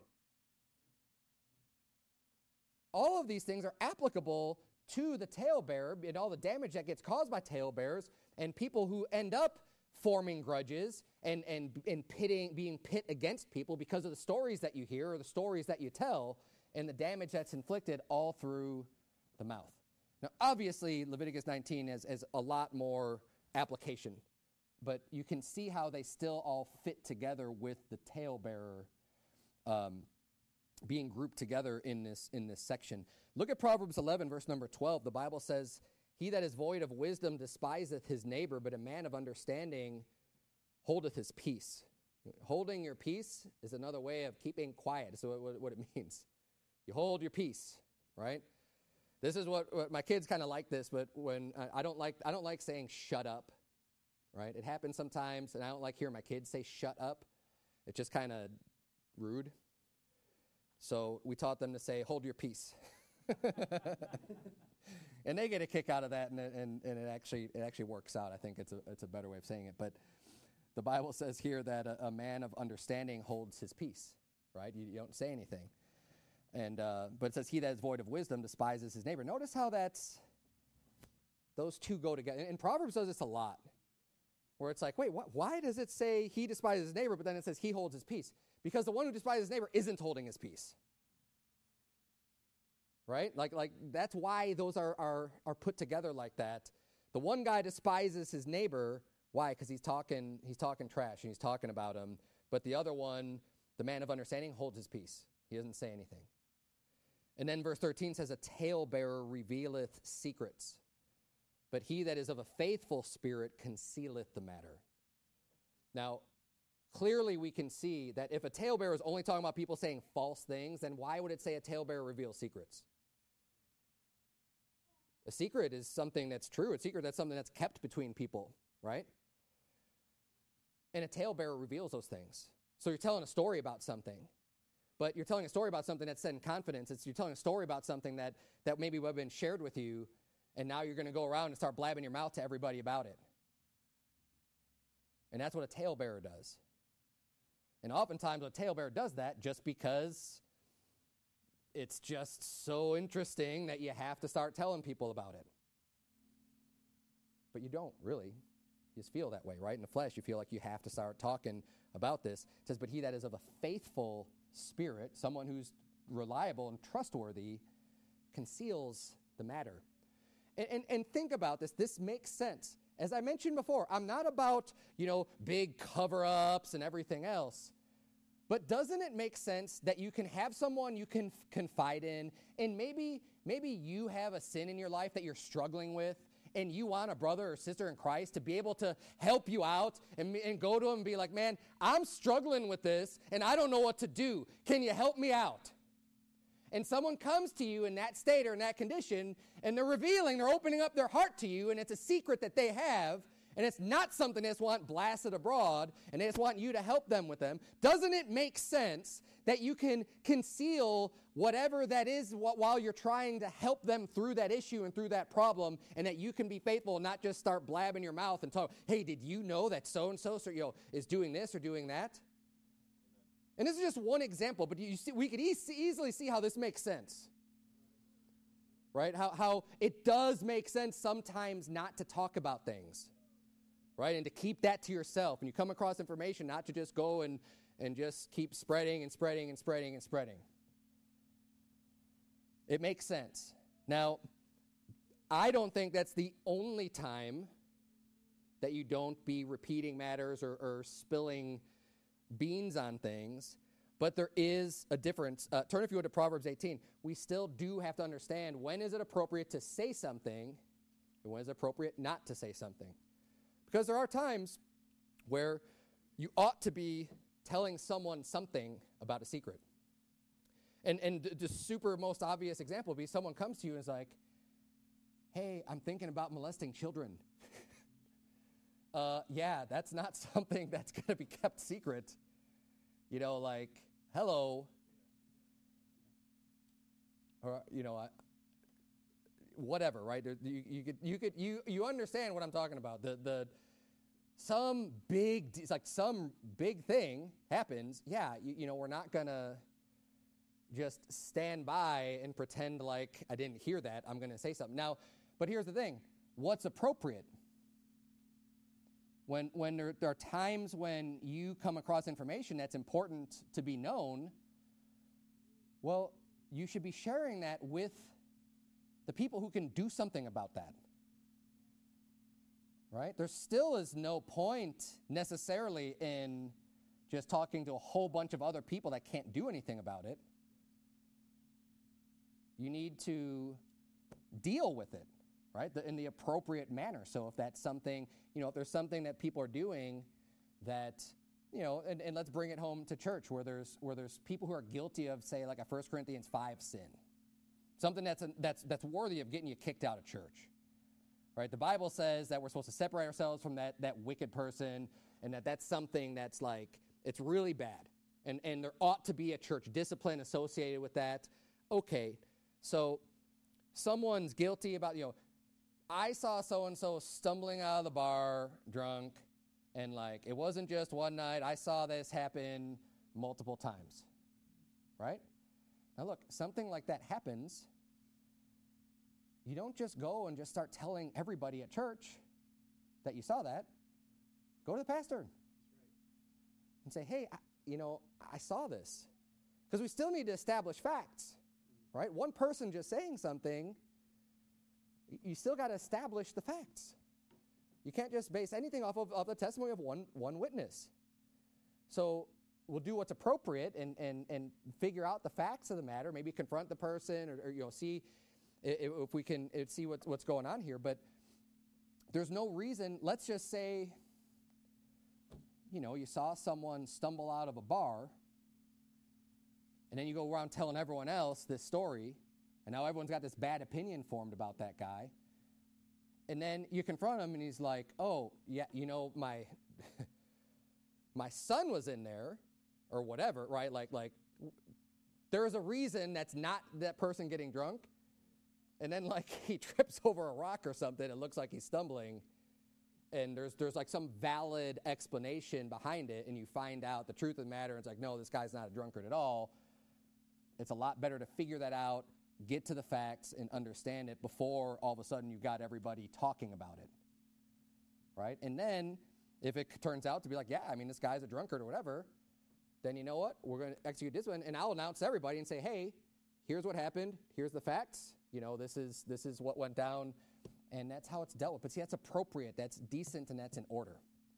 All of these things are applicable to the talebearer and all the damage that gets caused by talebearers and people who end up forming grudges and, and, and pitting, being pit against people because of the stories that you hear or the stories that you tell and the damage that's inflicted all through the mouth. Now, obviously, Leviticus nineteen has, has a lot more application, but you can see how they still all fit together with the talebearer um, being grouped together in this in this section. Look at Proverbs eleven, verse number twelve. The Bible says, he that is void of wisdom despiseth his neighbor, but a man of understanding holdeth his peace. Holding your peace is another way of keeping quiet. So what, what it means. You hold your peace, right? This is what, what my kids kind of like this, but when uh, I don't like I don't like saying shut up, right? It happens sometimes, and I don't like hearing my kids say shut up. It's just kind of rude. So we taught them to say hold your peace. And they get a kick out of that, and, and, and it actually it actually works out. I think it's a it's a better way of saying it. But the Bible says here that a, a man of understanding holds his peace. right? You, you don't say anything. And uh, but it says, he that is void of wisdom despises his neighbor. Notice how that's, those two go together. And Proverbs does this a lot, where it's like, wait, what, why does it say he despises his neighbor, but then it says he holds his peace? Because the one who despises his neighbor isn't holding his peace. Right? Like, like that's why those are, are, are put together like that. The one guy despises his neighbor. Why? Because he's talking, he's talking trash and he's talking about him. But the other one, the man of understanding, holds his peace. He doesn't say anything. And then verse thirteen says, a talebearer revealeth secrets, but he that is of a faithful spirit concealeth the matter. Now, clearly we can see that if a talebearer is only talking about people saying false things, then why would it say a talebearer reveals secrets? A secret is something that's true. A secret, that's something that's kept between people, right? And a talebearer reveals those things. So you're telling a story about something, but you're telling a story about something that's said in confidence. It's you're telling a story about something that, that maybe would have been shared with you, and now you're going to go around and start blabbing your mouth to everybody about it. And that's what a talebearer does. And oftentimes a talebearer does that just because it's just so interesting that you have to start telling people about it. But you don't, really. You just feel that way, right? In the flesh, you feel like you have to start talking about this. It says, but he that is of a faithful spirit, someone who's reliable and trustworthy, conceals the matter. And, and, and think about this. This makes sense. As I mentioned before, I'm not about, you know, big cover-ups and everything else. But doesn't it make sense that you can have someone you can f- confide in, and maybe maybe you have a sin in your life that you're struggling with, and you want a brother or sister in Christ to be able to help you out and, and go to them and be like, man, I'm struggling with this, and I don't know what to do. Can you help me out? And someone comes to you in that state or in that condition, and they're revealing, they're opening up their heart to you, and it's a secret that they have, and it's not something they just want blasted abroad, and they just want you to help them with them. Doesn't it make sense that you can conceal whatever that is while you're trying to help them through that issue and through that problem, and that you can be faithful and not just start blabbing your mouth and talk, hey, did you know that so-and-so so, you know, is doing this or doing that? And this is just one example, but you see, we could e- easily see how this makes sense. Right? How, how it does make sense sometimes not to talk about things. Right? And to keep that to yourself. And you come across information, not to just go and, and just keep spreading and spreading and spreading and spreading. It makes sense. Now, I don't think that's the only time that you don't be repeating matters or, or spilling beans on things, but there is a difference. Uh, turn, if you would, to Proverbs eighteen. We still do have to understand when is it appropriate to say something and when is it appropriate not to say something. Because there are times where you ought to be telling someone something about a secret. And and the super most obvious example would be someone comes to you and is like, hey, I'm thinking about molesting children. uh, yeah, that's not something that's going to be kept secret. You know, like, hello. Or, you know, I, whatever, right? You, you could, you could, you, you understand what I'm talking about. The, the, some big, it's like some big thing happens. Yeah, you, you know, we're not gonna just stand by and pretend like I didn't hear that. I'm gonna say something now. But here's the thing: what's appropriate? When when there, there are times when you come across information that's important to be known, well, you should be sharing that with the people who can do something about that. Right? There still is no point necessarily in just talking to a whole bunch of other people that can't do anything about it. You need to deal with it, right, the, in the appropriate manner. So if that's something, you know, if there's something that people are doing that, you know, and, and let's bring it home to church where there's where there's people who are guilty of, say, like a First Corinthians five sin. Something that's a, that's that's worthy of getting you kicked out of church. Right? The Bible says that we're supposed to separate ourselves from that, that wicked person, and that that's something that's like, it's really bad. And, and there ought to be a church discipline associated with that. Okay, so someone's guilty about, you know, I saw so-and-so stumbling out of the bar drunk, and like, it wasn't just one night. I saw this happen multiple times. right? Now look, something like that happens. You don't just go and just start telling everybody at church that you saw that. Go to the pastor and say, hey, I, you know, I saw this. Because we still need to establish facts, right? One person just saying something, you still got to establish the facts. You can't just base anything off of, of the testimony of one, one witness. So we'll do what's appropriate and, and, and figure out the facts of the matter, maybe confront the person or, or you know, see if, if we can see what's, what's going on here. But there's no reason, let's just say, you know, you saw someone stumble out of a bar, and then you go around telling everyone else this story, and now everyone's got this bad opinion formed about that guy. And then you confront him, and he's like, oh, yeah, you know, my my son was in there, or whatever, right? Like, like there is a reason that's not that person getting drunk. And then, like, he trips over a rock or something. It looks like he's stumbling. And there's there's like some valid explanation behind it, and you find out the truth of the matter, and it's like, no, this guy's not a drunkard at all. It's a lot better to figure that out, get to the facts, and understand it before all of a sudden you got everybody talking about it, right? And then if it turns out to be like, yeah, I mean, this guy's a drunkard or whatever, then you know what? We're going to execute this one, and I'll announce to everybody and say, hey, here's what happened. Here's the facts. You know, this is this is what went down. And that's how it's dealt with. But see, that's appropriate, that's decent, and that's in order.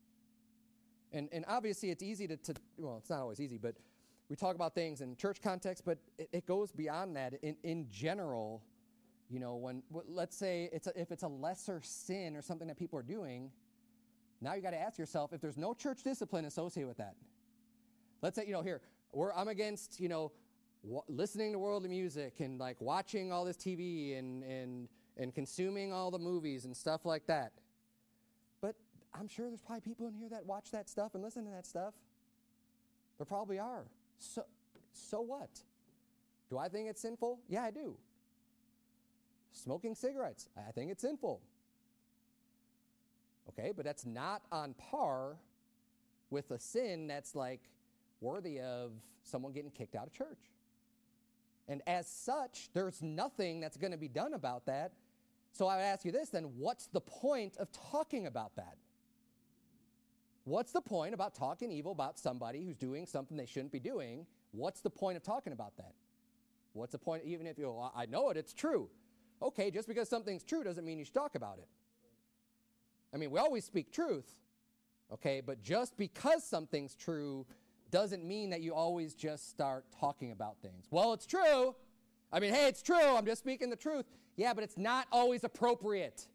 And and obviously it's easy to, to well, it's not always easy, but we talk about things in church context, but it, it goes beyond that. In in general, you know, when, let's say, it's a, if it's a lesser sin or something that people are doing, now you got to ask yourself, if there's no church discipline associated with that. Let's say, you know, here, we're, I'm against, you know, w- listening to worldly music and, like, watching all this T V and and... and consuming all the movies and stuff like that. But I'm sure there's probably people in here that watch that stuff and listen to that stuff. There probably are. So, so what? Do I think it's sinful? Yeah, I do. Smoking cigarettes, I think it's sinful. Okay, but that's not on par with a sin that's like worthy of someone getting kicked out of church. And as such, there's nothing that's going to be done about that. So I ask you this then, what's the point of talking about that? What's the point about talking evil about somebody who's doing something they shouldn't be doing? What's the point of talking about that? What's the point, even if you go, I know it, it's true. Okay, just because something's true doesn't mean you should talk about it. I mean, we always speak truth, okay, but just because something's true doesn't mean that you always just start talking about things. Well, it's true. I mean, hey, it's true. I'm just speaking the truth. Yeah, but it's not always appropriate.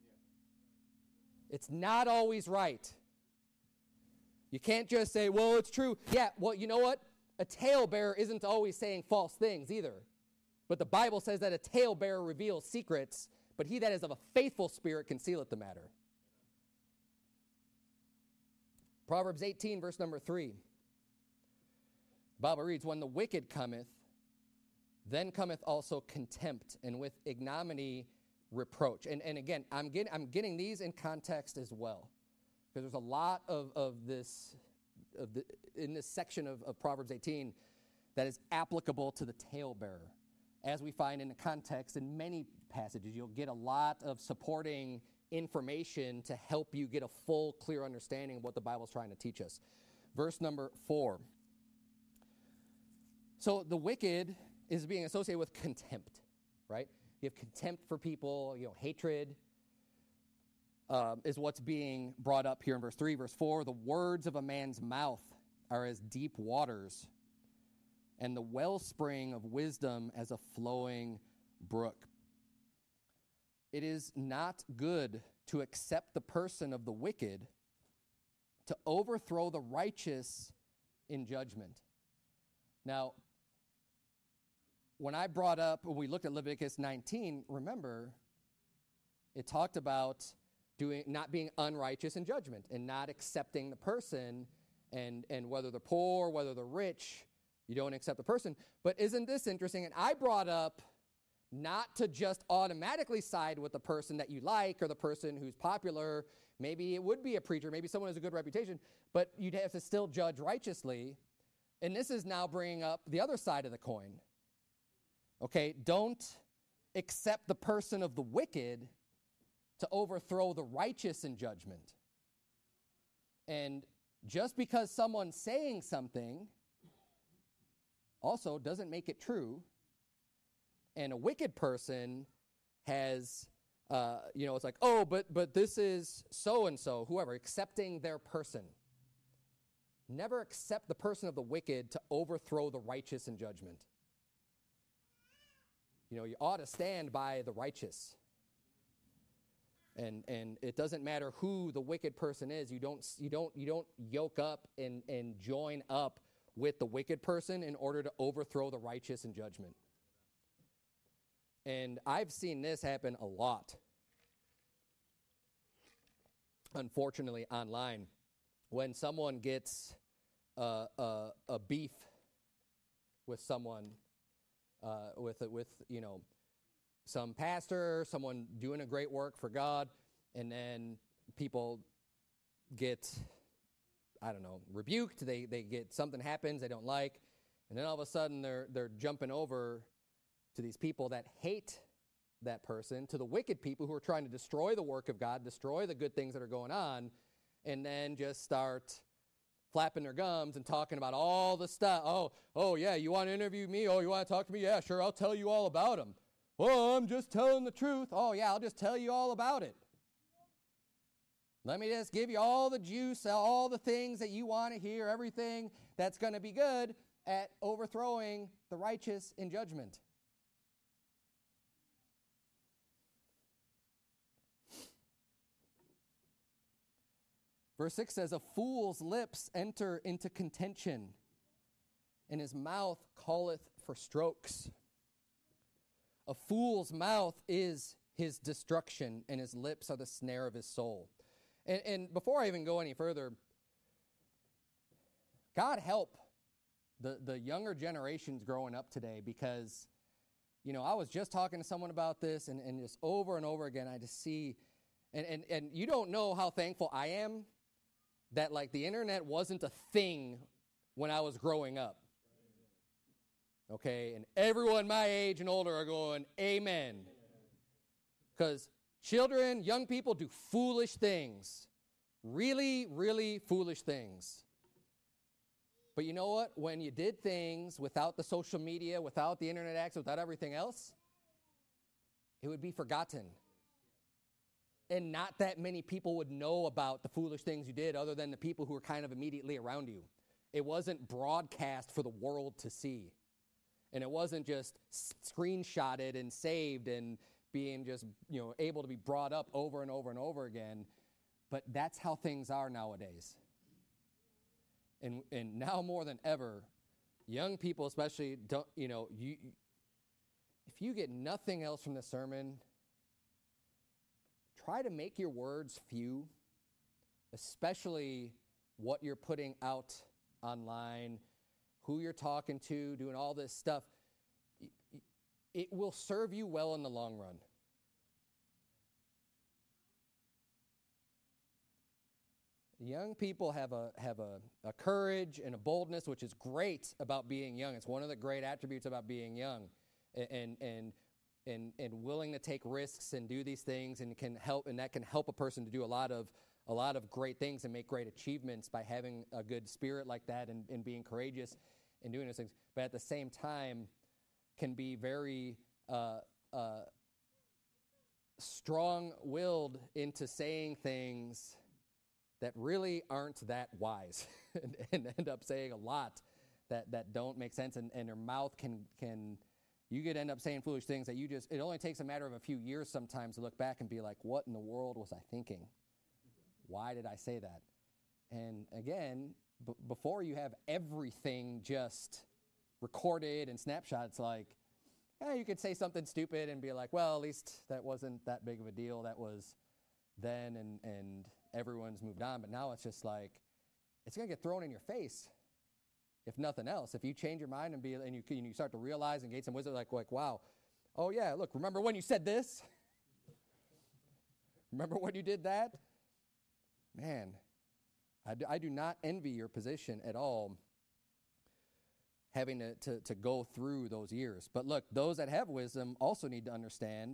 It's not always right. You can't just say, well, it's true. Yeah, well, you know what? A talebearer isn't always saying false things either. But the Bible says that a talebearer reveals secrets, but he that is of a faithful spirit concealeth the matter. Proverbs eighteen, verse number three. The Bible reads, when the wicked cometh, then cometh also contempt, and with ignominy reproach. And and again, I'm getting I'm getting these in context as well, because there's a lot of, of this of the in this section of, of Proverbs eighteen that is applicable to the talebearer. As we find in the context in many passages, you'll get a lot of supporting information to help you get a full, clear understanding of what the Bible's trying to teach us. Verse number four. So the wicked is being associated with contempt, right? You have contempt for people, you know, hatred um, is what's being brought up here in verse three. Verse four, the words of a man's mouth are as deep waters, and the wellspring of wisdom as a flowing brook. It is not good to accept the person of the wicked, to overthrow the righteous in judgment. Now, when I brought up, when we looked at Leviticus nineteen, remember, it talked about doing not being unrighteous in judgment and not accepting the person, and, and whether they're poor, whether they're rich, you don't accept the person. But isn't this interesting? And I brought up not to just automatically side with the person that you like or the person who's popular. Maybe it would be a preacher, maybe someone who has a good reputation, but you'd have to still judge righteously. And this is now bringing up the other side of the coin. Okay, don't accept the person of the wicked to overthrow the righteous in judgment. And just because someone's saying something also doesn't make it true. And a wicked person has, uh, you know, it's like, oh, but but this is so-and-so, whoever, accepting their person. Never accept the person of the wicked to overthrow the righteous in judgment. You know, you ought to stand by the righteous. And and it doesn't matter who the wicked person is. You don't you don't you don't yoke up and, and join up with the wicked person in order to overthrow the righteous in judgment. And I've seen this happen a lot, unfortunately, online. When someone gets uh, a, a beef with someone, uh, with, with, you know, some pastor, someone doing a great work for God, and then people get, I don't know, rebuked, they, they get, something happens they don't like, and then all of a sudden they're they're jumping over to these people that hate that person, to the wicked people who are trying to destroy the work of God, destroy the good things that are going on, and then just start flapping their gums and talking about all the stuff. Oh, oh yeah, you want to interview me? Oh, you want to talk to me? Yeah, sure, I'll tell you all about them. Oh, I'm just telling the truth. Oh, yeah, I'll just tell you all about it. Let me just give you all the juice, all the things that you want to hear, everything that's going to be good at overthrowing the righteous in judgment. Verse six says, a fool's lips enter into contention, and his mouth calleth for strokes. A fool's mouth is his destruction, and his lips are the snare of his soul. And, and before I even go any further, God help the, the younger generations growing up today, because, you know, I was just talking to someone about this, and, and just over and over again, I just see, and, and, and you don't know how thankful I am that, like, the internet wasn't a thing when I was growing up. Okay, and everyone my age and older are going, amen. Because children, young people do foolish things. Really, really foolish things. But you know what? When you did things without the social media, without the internet access, without everything else, it would be forgotten. And not that many people would know about the foolish things you did other than the people who were kind of immediately around you. It wasn't broadcast for the world to see. And it wasn't just screenshotted and saved and being just, you know, able to be brought up over and over and over again. But that's how things are nowadays. And and now more than ever, young people especially, don't, you know, you if you get nothing else from this sermon, try to make your words few, especially what you're putting out online, who you're talking to, doing all this stuff. It will serve you well in the long run. Young people have a have a, a courage and a boldness, which is great about being young. It's one of the great attributes about being young, and and and and willing to take risks and do these things, and can help, and that can help a person to do a lot of a lot of great things and make great achievements by having a good spirit like that and, and being courageous and doing those things. But at the same time, can be very uh, uh, strong-willed into saying things that really aren't that wise and, and end up saying a lot that, that don't make sense, and, and their mouth can, can, you could end up saying foolish things that you just, it only takes a matter of a few years sometimes to look back and be like, what in the world was I thinking? Why did I say that? And again, b- before you have everything just recorded and snapshots, like, yeah, you could say something stupid and be like, well, at least that wasn't that big of a deal. That was then, and, and everyone's moved on. But now it's just like, it's going to get thrown in your face, if nothing else. If you change your mind and be, and you, and you start to realize and gain some wisdom, like, like, wow, oh yeah, look, remember when you said this? Remember when you did that? Man, I do, I do not envy your position at all. having to, to, to go through those years. But look, those that have wisdom also need to understand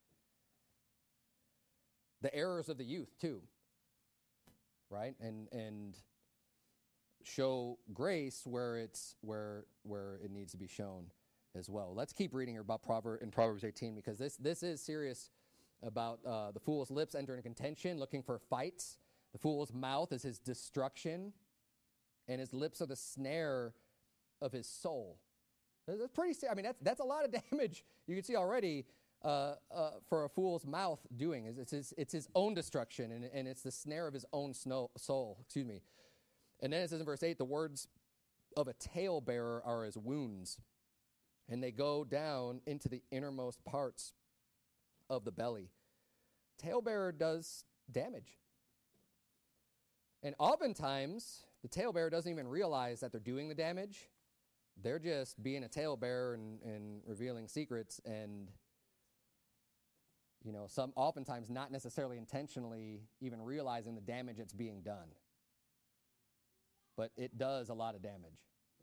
the errors of the youth too, right? And and show grace where it's where where it needs to be shown as well. Let's keep reading about Proverbs in Proverbs eighteen, because this this is serious about uh, the fool's lips entering contention, looking for fights. The fool's mouth is his destruction, and his lips are the snare of his soul. That's pretty. I mean, that's that's a lot of damage you can see already uh, uh, for a fool's mouth doing. It's his it's his own destruction, and and it's the snare of his own snow, soul. Excuse me. And then it says in verse eight, the words of a talebearer are as wounds, and they go down into the innermost parts of the belly. Talebearer does damage. And oftentimes, the talebearer doesn't even realize that they're doing the damage. They're just being a talebearer and, and revealing secrets, and, you know, some oftentimes not necessarily intentionally even realizing the damage that's being done. But it does a lot of damage.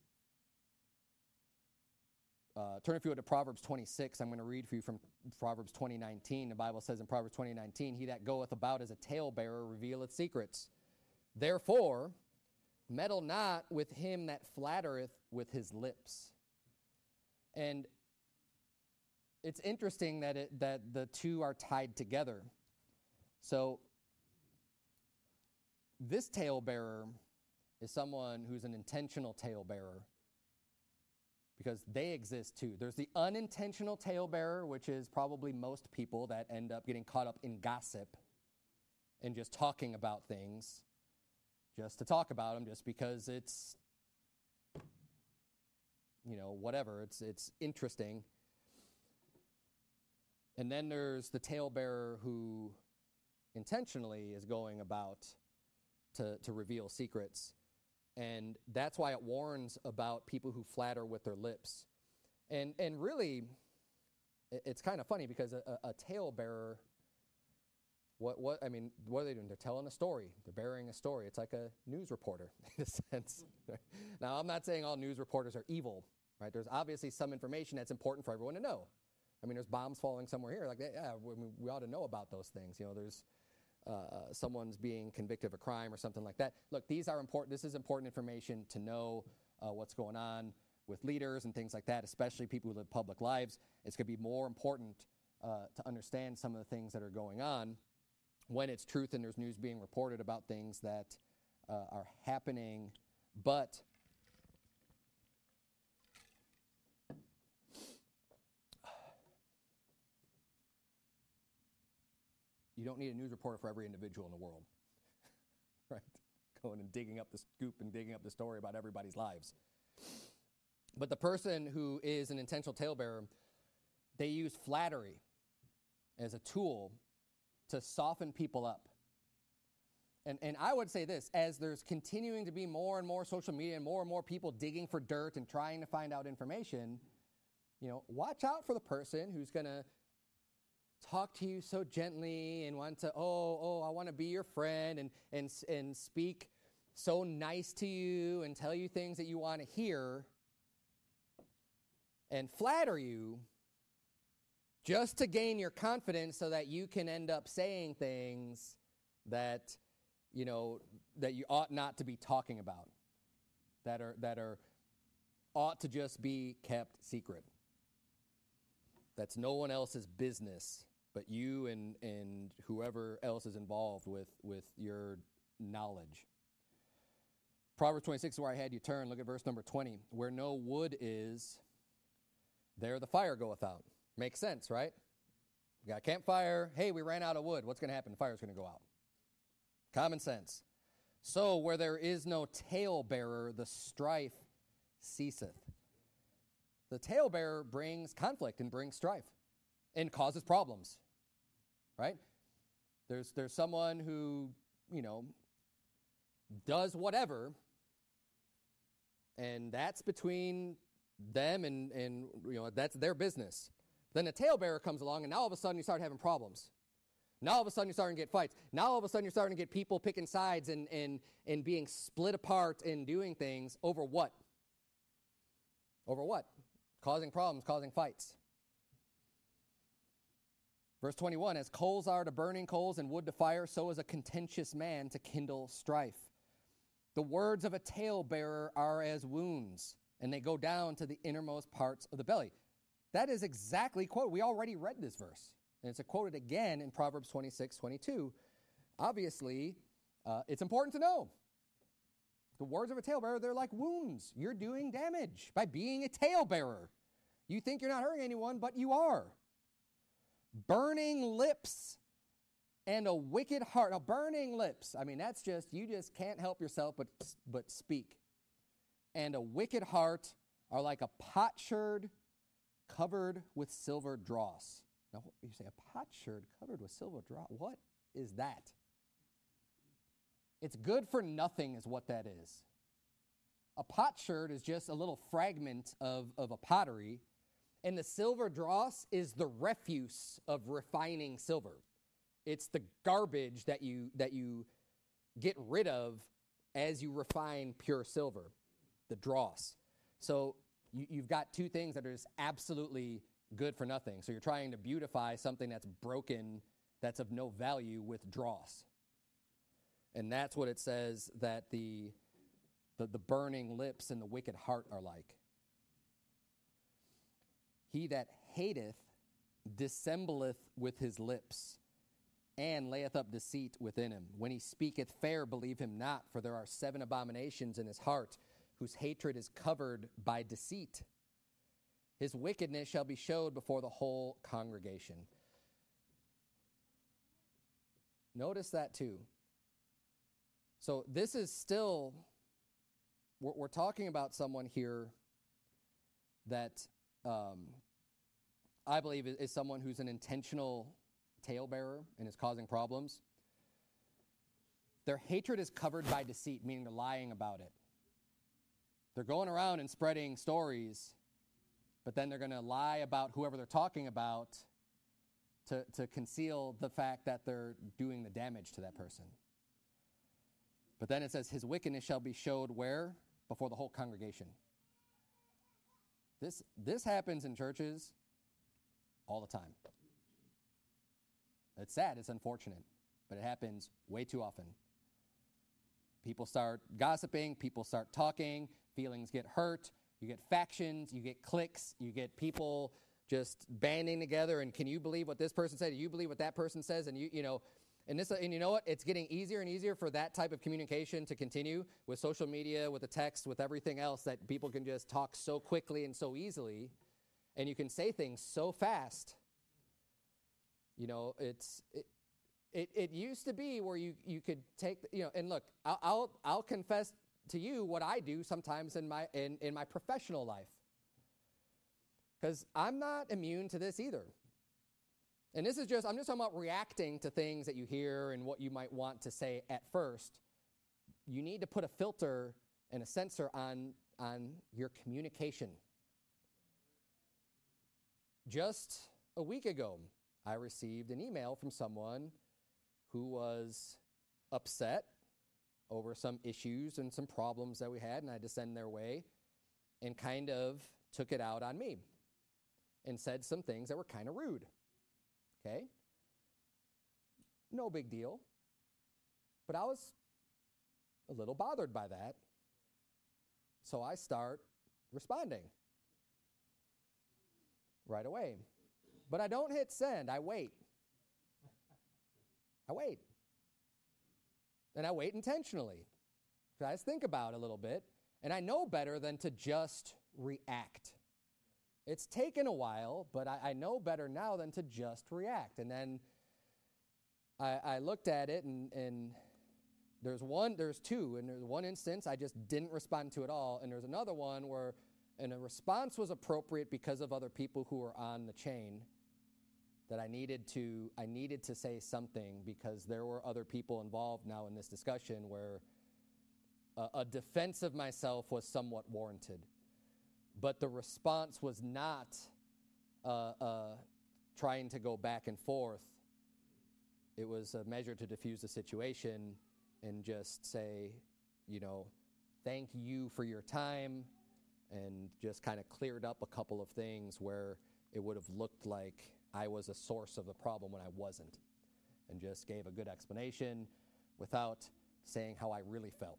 Uh, turn if you would to Proverbs twenty-six. I'm going to read for you from Proverbs twenty nineteen. The Bible says in Proverbs twenty nineteen, he that goeth about as a talebearer revealeth secrets. Therefore, meddle not with him that flattereth with his lips. And it's interesting that it, that the two are tied together. So this talebearer is someone who's an intentional talebearer, because they exist too. There's the unintentional talebearer, which is probably most people that end up getting caught up in gossip and just talking about things, just to talk about them, just because it's, you know, whatever, it's it's interesting. And then there's the talebearer who intentionally is going about to, to reveal secrets. And that's why it warns about people who flatter with their lips. And and really, it's kind of funny, because a, a talebearer, what what I mean, what are they doing? They're telling a story. They're bearing a story. It's like a news reporter in a sense. Now, I'm not saying all news reporters are evil, right? There's obviously some information that's important for everyone to know. I mean, there's bombs falling somewhere here. Like, yeah, we, we ought to know about those things. You know, there's Uh, someone's being convicted of a crime or something like that. Look, these are important. This is important information to know uh, what's going on with leaders and things like that, especially people who live public lives. It's going to be more important uh, to understand some of the things that are going on when it's truth and there's news being reported about things that uh, are happening. But you don't need a news reporter for every individual in the world, right? Going and digging up the scoop and digging up the story about everybody's lives. But the person who is an intentional talebearer, they use flattery as a tool to soften people up. And and I would say this, as there's continuing to be more and more social media and more and more people digging for dirt and trying to find out information, you know, watch out for the person who's going to talk to you so gently and want to, oh, oh, I want to be your friend, and and and speak so nice to you and tell you things that you want to hear and flatter you just to gain your confidence so that you can end up saying things that, you know, that you ought not to be talking about, that are that are ought to just be kept secret. That's no one else's business but you and, and whoever else is involved with, with your knowledge. Proverbs twenty-six is where I had you turn. Look at verse number twenty. Where no wood is, there the fire goeth out. Makes sense, right? You got a campfire. Hey, we ran out of wood. What's going to happen? The fire's going to go out. Common sense. So where there is no talebearer, the strife ceaseth. The talebearer brings conflict and brings strife and causes problems, right? There's there's someone who, you know, does whatever, and that's between them and, and you know, that's their business. Then a talebearer comes along, and now all of a sudden you start having problems. Now all of a sudden you're starting to get fights. Now all of a sudden you're starting to get people picking sides and, and, and being split apart and doing things over what? Over what? Causing problems, causing fights. Verse twenty-one, as coals are to burning coals and wood to fire, so is a contentious man to kindle strife. The words of a talebearer are as wounds, and they go down to the innermost parts of the belly. That is exactly quoted. We already read this verse, and it's quoted again in Proverbs twenty-six twenty-two. Obviously, uh, it's important to know. The words of a talebearer, they're like wounds. You're doing damage by being a talebearer. You think you're not hurting anyone, but you are. Burning lips and a wicked heart. Now, burning lips, I mean, that's just, you just can't help yourself but, but speak. And a wicked heart are like a potsherd covered with silver dross. Now, you say a potsherd covered with silver dross. What is that? It's good for nothing is what that is. A potsherd is just a little fragment of, of a pottery, and the silver dross is the refuse of refining silver. It's the garbage that you that you get rid of as you refine pure silver, the dross. So you, you've got two things that are just absolutely good for nothing. So you're trying to beautify something that's broken, that's of no value with dross. And that's what it says that the, the, the burning lips and the wicked heart are like. He that hateth dissembleth with his lips, and layeth up deceit within him. When he speaketh fair, believe him not, for there are seven abominations in his heart, whose hatred is covered by deceit. His wickedness shall be showed before the whole congregation. Notice that too. So this is still, we're, we're talking about someone here that um, I believe is, is someone who's an intentional talebearer and is causing problems. Their hatred is covered by deceit, meaning they're lying about it. They're going around and spreading stories, but then they're going to lie about whoever they're talking about to, to conceal the fact that they're doing the damage to that person. But then it says, his wickedness shall be showed where? Before the whole congregation. This, this happens in churches all the time. It's sad, it's unfortunate, but it happens way too often. People start gossiping, people start talking, feelings get hurt, you get factions, you get cliques, you get people just banding together, and can you believe what this person said? Do you believe what that person says? And you, you know, and this, and you know what? It's getting easier and easier for that type of communication to continue with social media, with the text, with everything else, that people can just talk so quickly and so easily, and you can say things so fast. You know, it's it, it, it used to be where you, you could take, you know, and look, I'll, I'll I'll confess to you what I do sometimes in my in, in my professional life. Because I'm not immune to this either. And this is just, I'm just talking about reacting to things that you hear and what you might want to say at first. You need to put a filter and a sensor on, on your communication. Just a week ago, I received an email from someone who was upset over some issues and some problems that we had, and I had to send their way, and kind of took it out on me and said some things that were kind of rude. Okay? No big deal. But I was a little bothered by that. So I start responding right away. But I don't hit send. I wait. I wait. And I wait intentionally. So I just think about it a little bit. And I know better than to just react. It's taken a while, but I, I know better now than to just react. And then I, I looked at it, and, and there's one, there's two, and there's one instance I just didn't respond to at all, and there's another one where, and a response was appropriate because of other people who were on the chain, that I needed to, I needed to say something because there were other people involved now in this discussion where a, a defense of myself was somewhat warranted. But the response was not uh, uh, trying to go back and forth. It was a measure to diffuse the situation and just say, you know, thank you for your time, and just kind of cleared up a couple of things where it would have looked like I was a source of the problem when I wasn't, and just gave a good explanation without saying how I really felt.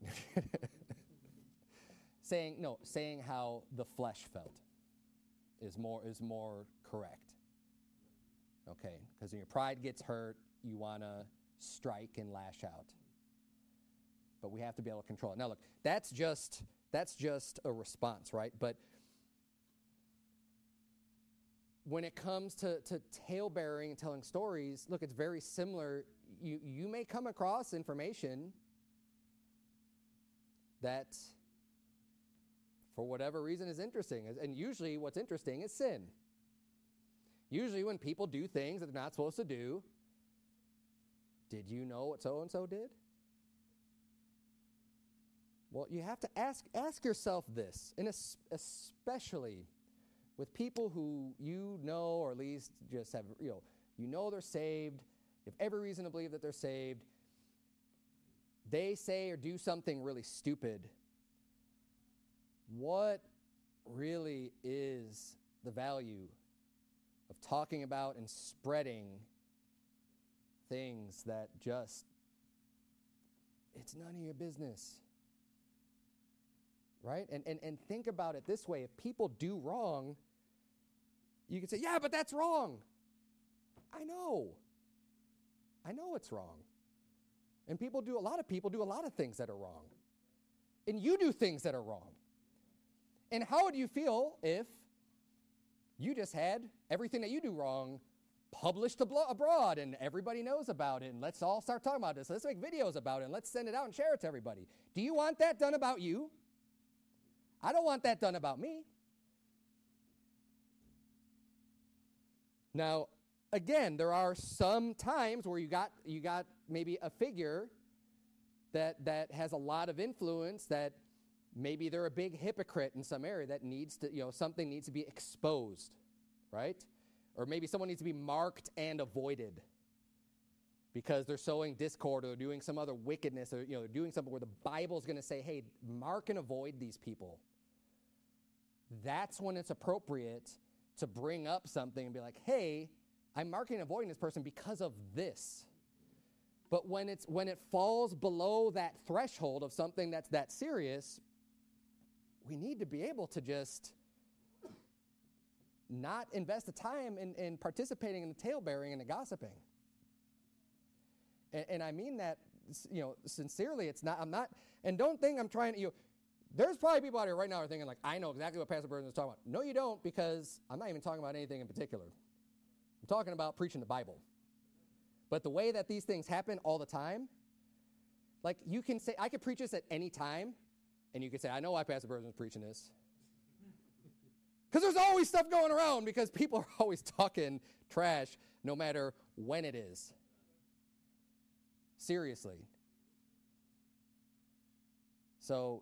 saying no, saying how the flesh felt is more is more correct. Okay, because when your pride gets hurt, you want to strike and lash out. But we have to be able to control it. Now, look, that's just that's just a response, right? But when it comes to, to tale-bearing and telling stories, look, it's very similar. You you may come across information that, for whatever reason, is interesting. And usually what's interesting is sin. Usually when people do things that they're not supposed to do, did you know what so-and-so did? Well, you have to ask ask yourself this, and especially with people who you know, or at least just have, you know, you know they're saved, you have every reason to believe that they're saved, they say or do something really stupid. What really is the value of talking about and spreading things that just, it's none of your business? Right? And, and and think about it this way. If people do wrong, you can say, yeah, but that's wrong. I know. I know it's wrong. And people do, a lot of people do a lot of things that are wrong. And you do things that are wrong. And how would you feel if you just had everything that you do wrong published ablo- abroad and everybody knows about it, and let's all start talking about this. Let's make videos about it and let's send it out and share it to everybody. Do you want that done about you? I don't want that done about me. Now, again, there are some times where you got you got maybe a figure that that has a lot of influence, that maybe they're a big hypocrite in some area that needs to, you know, something needs to be exposed, right? Or maybe someone needs to be marked and avoided because they're sowing discord or doing some other wickedness, or, you know, doing something where the Bible's going to say, hey, mark and avoid these people. That's when it's appropriate to bring up something and be like, hey, I'm marking and avoiding this person because of this. But when it's when it falls below that threshold of something that's that serious, we need to be able to just not invest the time in, in participating in the tale-bearing and the gossiping. And, and I mean that, you know, sincerely. It's not, I'm not, and don't think I'm trying to, you know, there's probably people out here right now who are thinking like, I know exactly what Pastor Burton is talking about. No, you don't, because I'm not even talking about anything in particular. I'm talking about preaching the Bible. But the way that these things happen all the time, like you can say, I could preach this at any time, and you could say, I know why Pastor Burton is preaching this. Because there's always stuff going around, because people are always talking trash no matter when it is. Seriously. So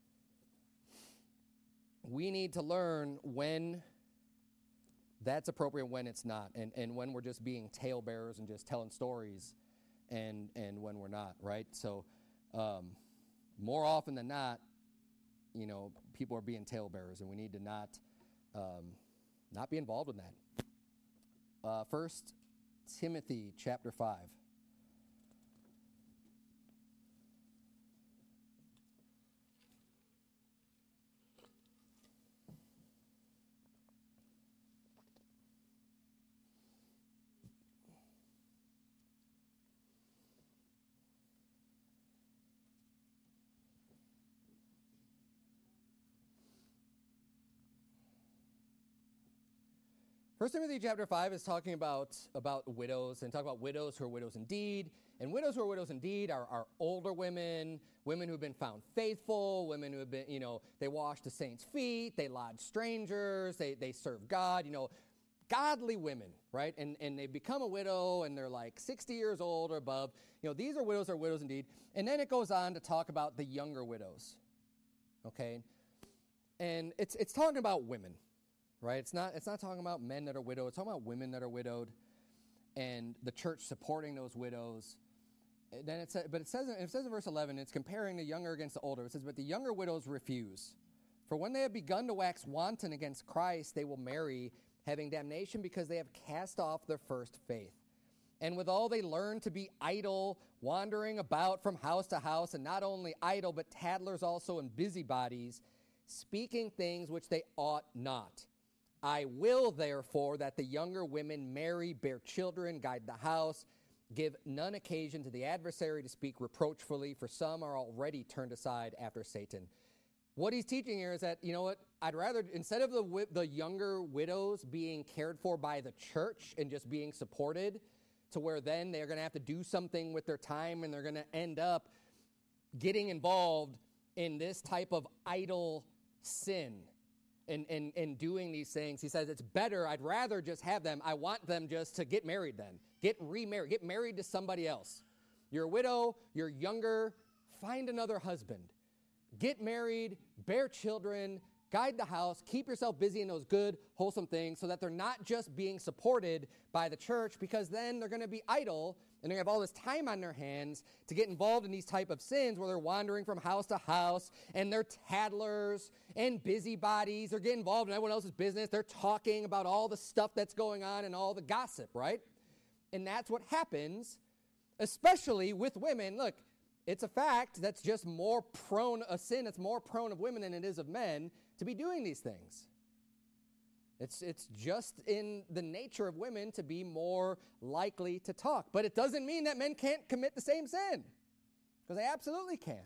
we need to learn when that's appropriate, when it's not, and, and when we're just being talebearers and just telling stories, and and when we're not, right? So um, more often than not, you know, people are being talebearers, and we need to not um, not be involved with that. Uh, First Timothy chapter five. First Timothy chapter five is talking about, about widows, and talk about widows who are widows indeed. And widows who are widows indeed are, are older women, women who have been found faithful, women who have been, you know, they wash the saints' feet, they lodge strangers, they, they serve God, you know, godly women, right? And and they become a widow and they're like sixty years old or above. You know, these are widows who are widows indeed. And then it goes on to talk about the younger widows, okay? And it's it's talking about women. Right? It's not it's not talking about men that are widowed. It's talking about women that are widowed, and the church supporting those widows. And then it says, but it says it says in verse eleven, it's comparing the younger against the older. It says, but the younger widows refuse, For when they have begun to wax wanton against Christ, they will marry, having damnation because they have cast off their first faith. And withal they learn to be idle, wandering about from house to house, and not only idle, but tattlers also and busybodies, speaking things which they ought not. I will, therefore, that the younger women marry, bear children, guide the house, give none occasion to the adversary to speak reproachfully, for some are already turned aside after Satan. What he's teaching here is that, you know what, I'd rather, instead of the the younger widows being cared for by the church and just being supported, to where then they're going to have to do something with their time and they're going to end up getting involved in this type of idle sin and, and, and doing these things. He says it's better, I'd rather just have them, I want them just to get married then. Get remarried, get married to somebody else. You're a widow, you're younger, find another husband. Get married, bear children, guide the house, keep yourself busy in those good, wholesome things so that they're not just being supported by the church, because then they're going to be idle and they have all this time on their hands to get involved in these type of sins where they're wandering from house to house and they're tattlers and busybodies. They're getting involved in everyone else's business. They're talking about all the stuff that's going on and all the gossip, right? And that's what happens, especially with women. Look, it's a fact that's just more prone, a sin that's more prone of women than it is of men to be doing these things. It's, it's just in the nature of women to be more likely to talk. But it doesn't mean that men can't commit the same sin, because they absolutely can.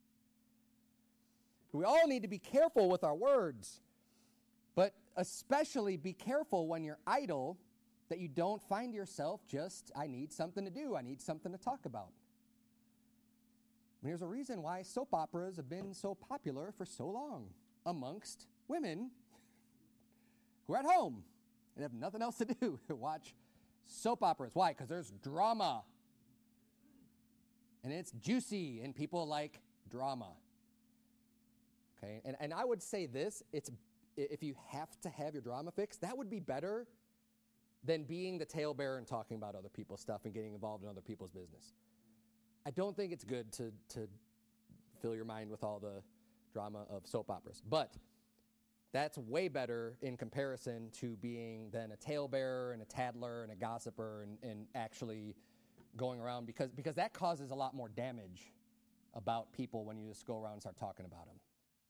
We all need to be careful with our words, but especially be careful when you're idle that you don't find yourself just, I need something to do, I need something to talk about. And there's a reason why soap operas have been so popular for so long amongst women who are at home and have nothing else to do to watch soap operas. Why? Because there's drama. And it's juicy, and people like drama. Okay? And, and I would say this, it's if you have to have your drama fixed, that would be better than being the talebearer and talking about other people's stuff and getting involved in other people's business. I don't think it's good to, to fill your mind with all the drama of soap operas. But that's way better in comparison to being then a talebearer and a tattler and a gossiper and, and actually going around, because, because that causes a lot more damage about people when you just go around and start talking about them.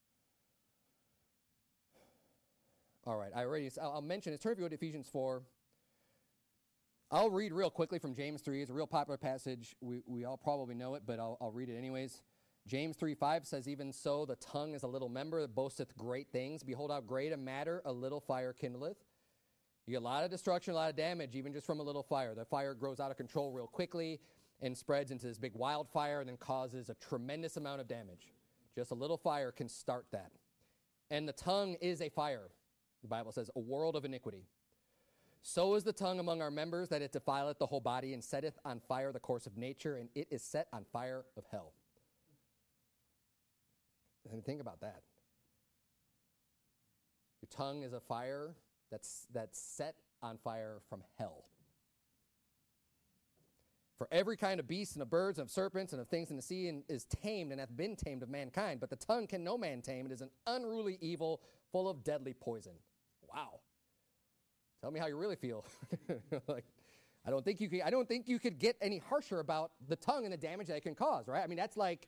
All right, I already, I'll, I'll mention it. Turn if you go to Ephesians four. I'll read real quickly from James three. It's a real popular passage. We, we all probably know it, but I'll, I'll read it anyways. James three five says, even so, the tongue is a little member that boasteth great things. Behold, how great a matter a little fire kindleth. You get a lot of destruction, a lot of damage, even just from a little fire. The fire grows out of control real quickly and spreads into this big wildfire and then causes a tremendous amount of damage. Just a little fire can start that. And the tongue is a fire. The Bible says, a world of iniquity. So is the tongue among our members, that it defileth the whole body, and setteth on fire the course of nature, and it is set on fire of hell. And think about that. Your tongue is a fire that's, that's set on fire from hell. For every kind of beast and of birds and of serpents and of things in the sea and is tamed and hath been tamed of mankind, but the tongue can no man tame. It is an unruly evil full of deadly poison. Wow. Tell me how you really feel. Like, I don't think you could, I don't think you could get any harsher about the tongue and the damage that it can cause, right? I mean, that's like,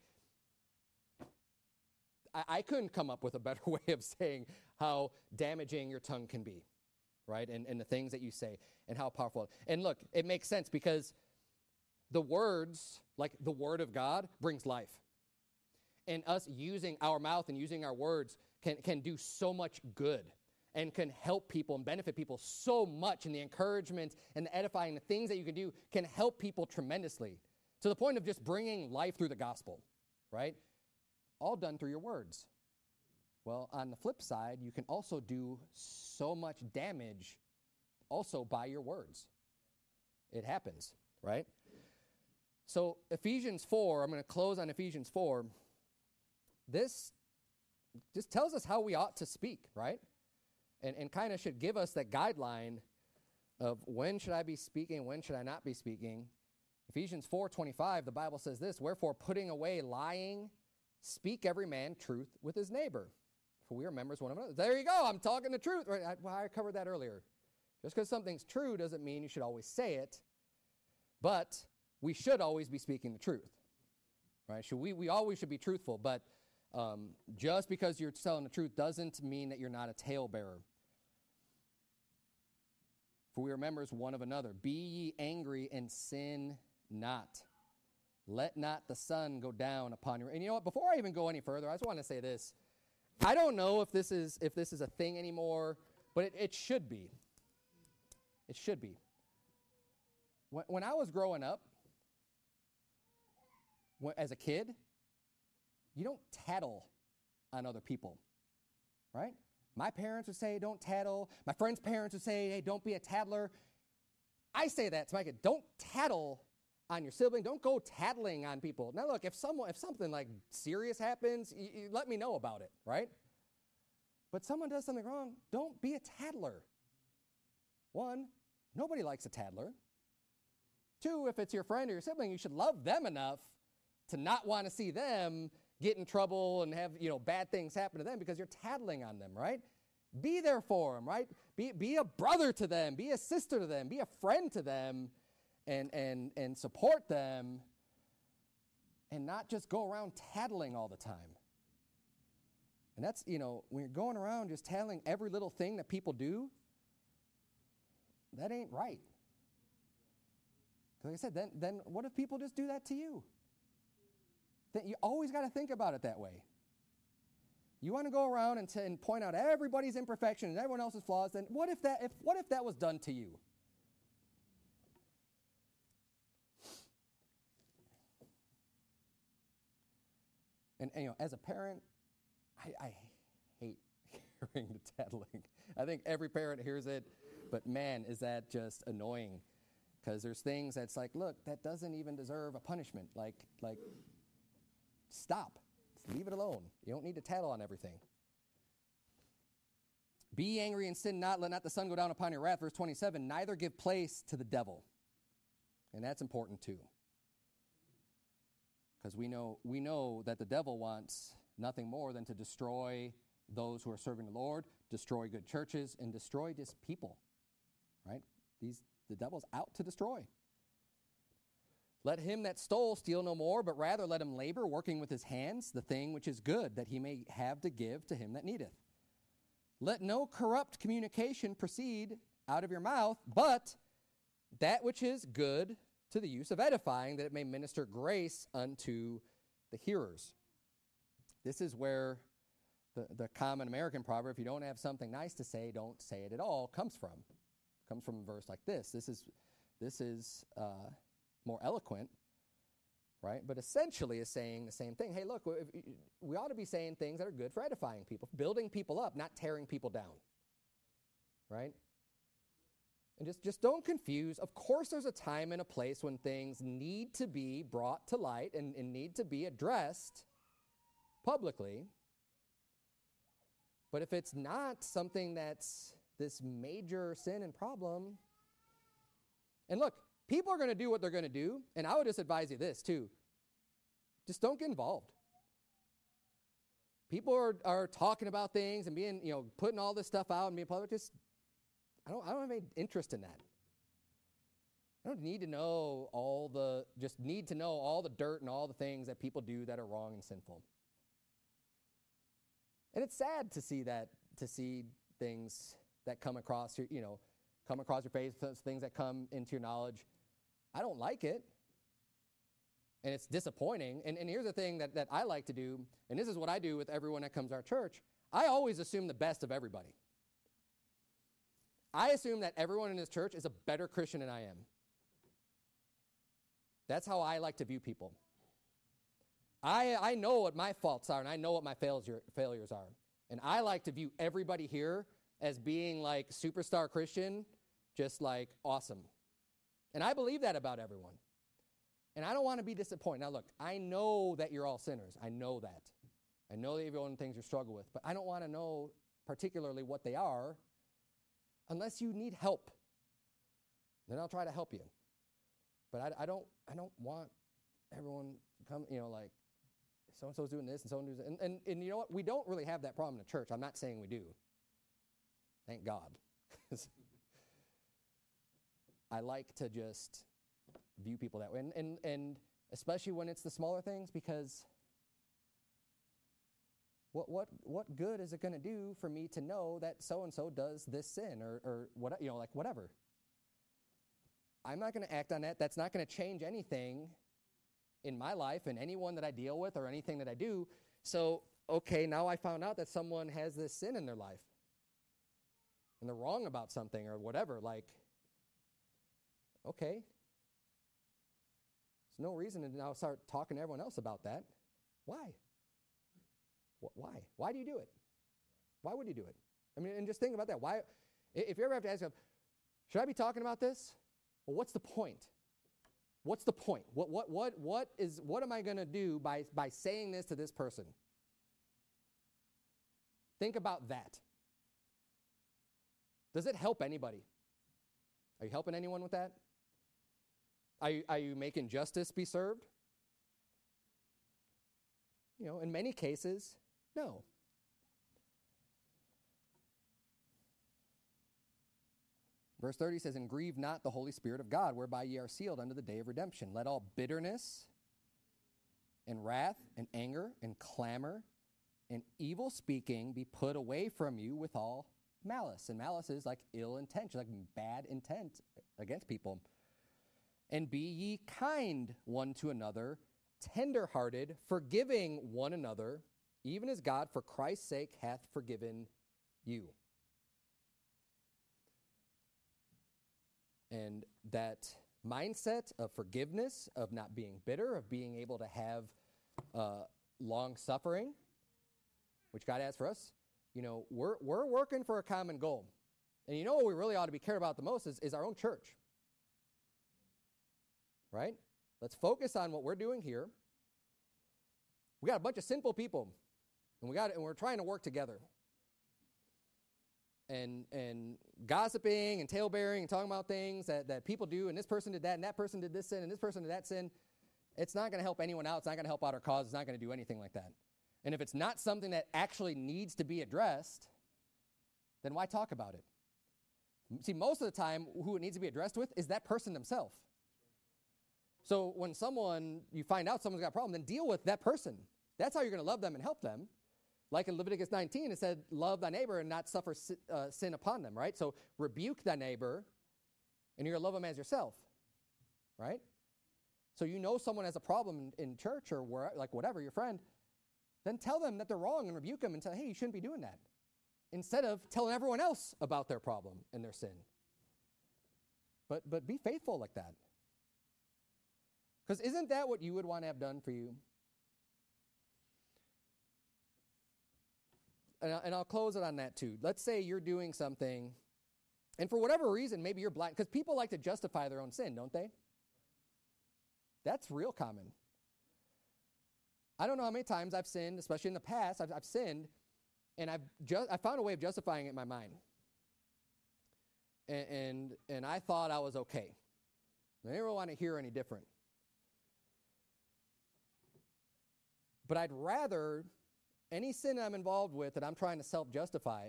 I, I couldn't come up with a better way of saying how damaging your tongue can be, right? And, and the things that you say and how powerful. And look, it makes sense because the words, like the word of God, brings life. And us using our mouth and using our words can, can do so much good and can help people and benefit people so much. And the encouragement and the edifying, the things that you can do can help people tremendously, to the point of just bringing life through the gospel, right? All done through your words. Well, on the flip side, you can also do so much damage also by your words. It happens, right? So Ephesians four, I'm going to close on Ephesians four. This just tells us how we ought to speak, right? And, and kind of should give us that guideline of when should I be speaking, when should I not be speaking. Ephesians four twenty-five, the Bible says this, wherefore putting away lying, speak every man truth with his neighbor, For we are members one of another. There you go. I'm talking the truth. Right? I, well, I covered that earlier. Just because something's true doesn't mean you should always say it, but we should always be speaking the truth. Right? Should we, we always should be truthful, but um, just because you're telling the truth doesn't mean that you're not a talebearer. For we are members one of another. Be ye angry and sin not. Let not the sun go down upon you. And you know what? Before I even go any further, I just want to say this. I don't know if this is if this is a thing anymore, but it, it should be. It should be. When, when I was growing up, when, as a kid, you don't tattle on other people, right? My parents would say, don't tattle. My friends' parents would say, hey, don't be a tattler. I say that to my kid, don't tattle on your sibling. Don't go tattling on people. Now, look, if someone, if something like serious happens, you, you let me know about it, right? But someone does something wrong, don't be a tattler. One, nobody likes a tattler. Two, if it's your friend or your sibling, you should love them enough to not want to see them get in trouble and have, you know, bad things happen to them because you're tattling on them, right? Be there for them, right? Be, be a brother to them. Be a sister to them. Be a friend to them. And, and and support them and not just go around tattling all the time. And that's, you know, when you're going around just tattling every little thing that people do, that ain't right. Like I said, then, then what if people just do that to you? Then you always got to think about it that way. You want to go around and, t- and point out everybody's imperfections and everyone else's flaws, then what if that if what if that was done to you? And, and, you know, as a parent, I, I hate hearing the tattling. I think every parent hears it, but man, is that just annoying. Because there's things that's like, look, that doesn't even deserve a punishment. Like, like, stop. Just leave it alone. You don't need to tattle on everything. Be angry and sin not. Let not the sun go down upon your wrath. Verse twenty-seven, neither give place to the devil. And that's important too. Because we know we know that the devil wants nothing more than to destroy those who are serving the Lord, destroy good churches, and destroy just people. Right? These the devil's out to destroy. Let him that stole steal no more, but rather let him labor, working with his hands, the thing which is good, that he may have to give to him that needeth. Let no corrupt communication proceed out of your mouth, but that which is good to the use of edifying, that it may minister grace unto the hearers. This is where the, the common American proverb, if you don't have something nice to say, don't say it at all, comes from. Comes from a verse like this. This is, this is uh, more eloquent, right? But essentially is saying the same thing. Hey, look, we ought to be saying things that are good for edifying people, building people up, not tearing people down, right? And just, just don't confuse. Of course, there's a time and a place when things need to be brought to light and, and need to be addressed publicly. But if it's not something that's this major sin and problem, and look, people are going to do what they're going to do, and I would just advise you this too. Just don't get involved. People are, are talking about things and being, you know, putting all this stuff out and being public. Just I don't I don't have any interest in that. I don't need to know all the just need to know all the dirt and all the things that people do that are wrong and sinful. And it's sad to see that to see things that come across your, you know, come across your face, things that come into your knowledge. I don't like it. And it's disappointing. And, and here's the thing that, that I like to do, and this is what I do with everyone that comes to our church. I always assume the best of everybody. I assume that everyone in this church is a better Christian than I am. That's how I like to view people. I, I know what my faults are, and I know what my failure, failures are. And I like to view everybody here as being like superstar Christian, just like awesome. And I believe that about everyone. And I don't want to be disappointed. Now look, I know that you're all sinners. I know that. I know that everyone things you struggle with, but I don't want to know particularly what they are unless you need help. Then I'll try to help you. But I, I don't I don't want everyone to come, you know, like so-and-so's doing this and so-and-so's and, and and you know what? We don't really have that problem in the church. I'm not saying we do. Thank God. I like to just view people that way. And, and, and especially when it's the smaller things, because what what what good is it going to do for me to know that so-and-so does this sin or, or what, you know, like whatever? I'm not going to act on that. That's not going to change anything in my life and anyone that I deal with or anything that I do. So, okay, now I found out that someone has this sin in their life and they're wrong about something or whatever. Like, okay. There's no reason to now start talking to everyone else about that. Why? Wh- Why? Why do you do it? Why would you do it? I mean, and just think about that. Why, if you ever have to ask yourself, should I be talking about this? Well, what's the point? What's the point? What what what what is what am I going to do by by saying this to this person? Think about that. Does it help anybody? Are you helping anyone with that? Are you, are you making justice be served? You know, in many cases, no. Verse thirty says, and grieve not the Holy Spirit of God, whereby ye are sealed unto the day of redemption. Let all bitterness and wrath and anger and clamor and evil speaking be put away from you with all malice. And malice is like ill intention, like bad intent against people. And be ye kind one to another, tender-hearted, forgiving one another, even as God for Christ's sake hath forgiven you. And that mindset of forgiveness, of not being bitter, of being able to have uh, long suffering, which God has for us, you know, we're we're working for a common goal. And you know what we really ought to be cared about the most is, is our own church. Right? Let's focus on what we're doing here. We got a bunch of sinful people, and we got and we're trying to work together. And and gossiping and talebearing and talking about things that, that people do, and this person did that, and that person did this sin, and this person did that sin, it's not going to help anyone out. It's not going to help out our cause. It's not going to do anything like that. And if it's not something that actually needs to be addressed, then why talk about it? See, most of the time, who it needs to be addressed with is that person themselves. So when someone, you find out someone's got a problem, then deal with that person. That's how you're going to love them and help them. Like in Leviticus nineteen, it said, love thy neighbor and not suffer si- uh, sin upon them, right? So rebuke thy neighbor, and you're going to love them as yourself, right? So you know someone has a problem in, in church or where, like whatever, your friend, then tell them that they're wrong and rebuke them and tell, hey, you shouldn't be doing that. Instead of telling everyone else about their problem and their sin. But but be faithful like that. Because isn't that what you would want to have done for you? And, I, and I'll close it on that too. Let's say you're doing something, and for whatever reason, maybe you're blind. Because people like to justify their own sin, don't they? That's real common. I don't know how many times I've sinned, especially in the past, I've, I've sinned, and I've just I found a way of justifying it in my mind. And, and, and I thought I was okay. I didn't really want to hear any different. But I'd rather any sin I'm involved with that I'm trying to self-justify,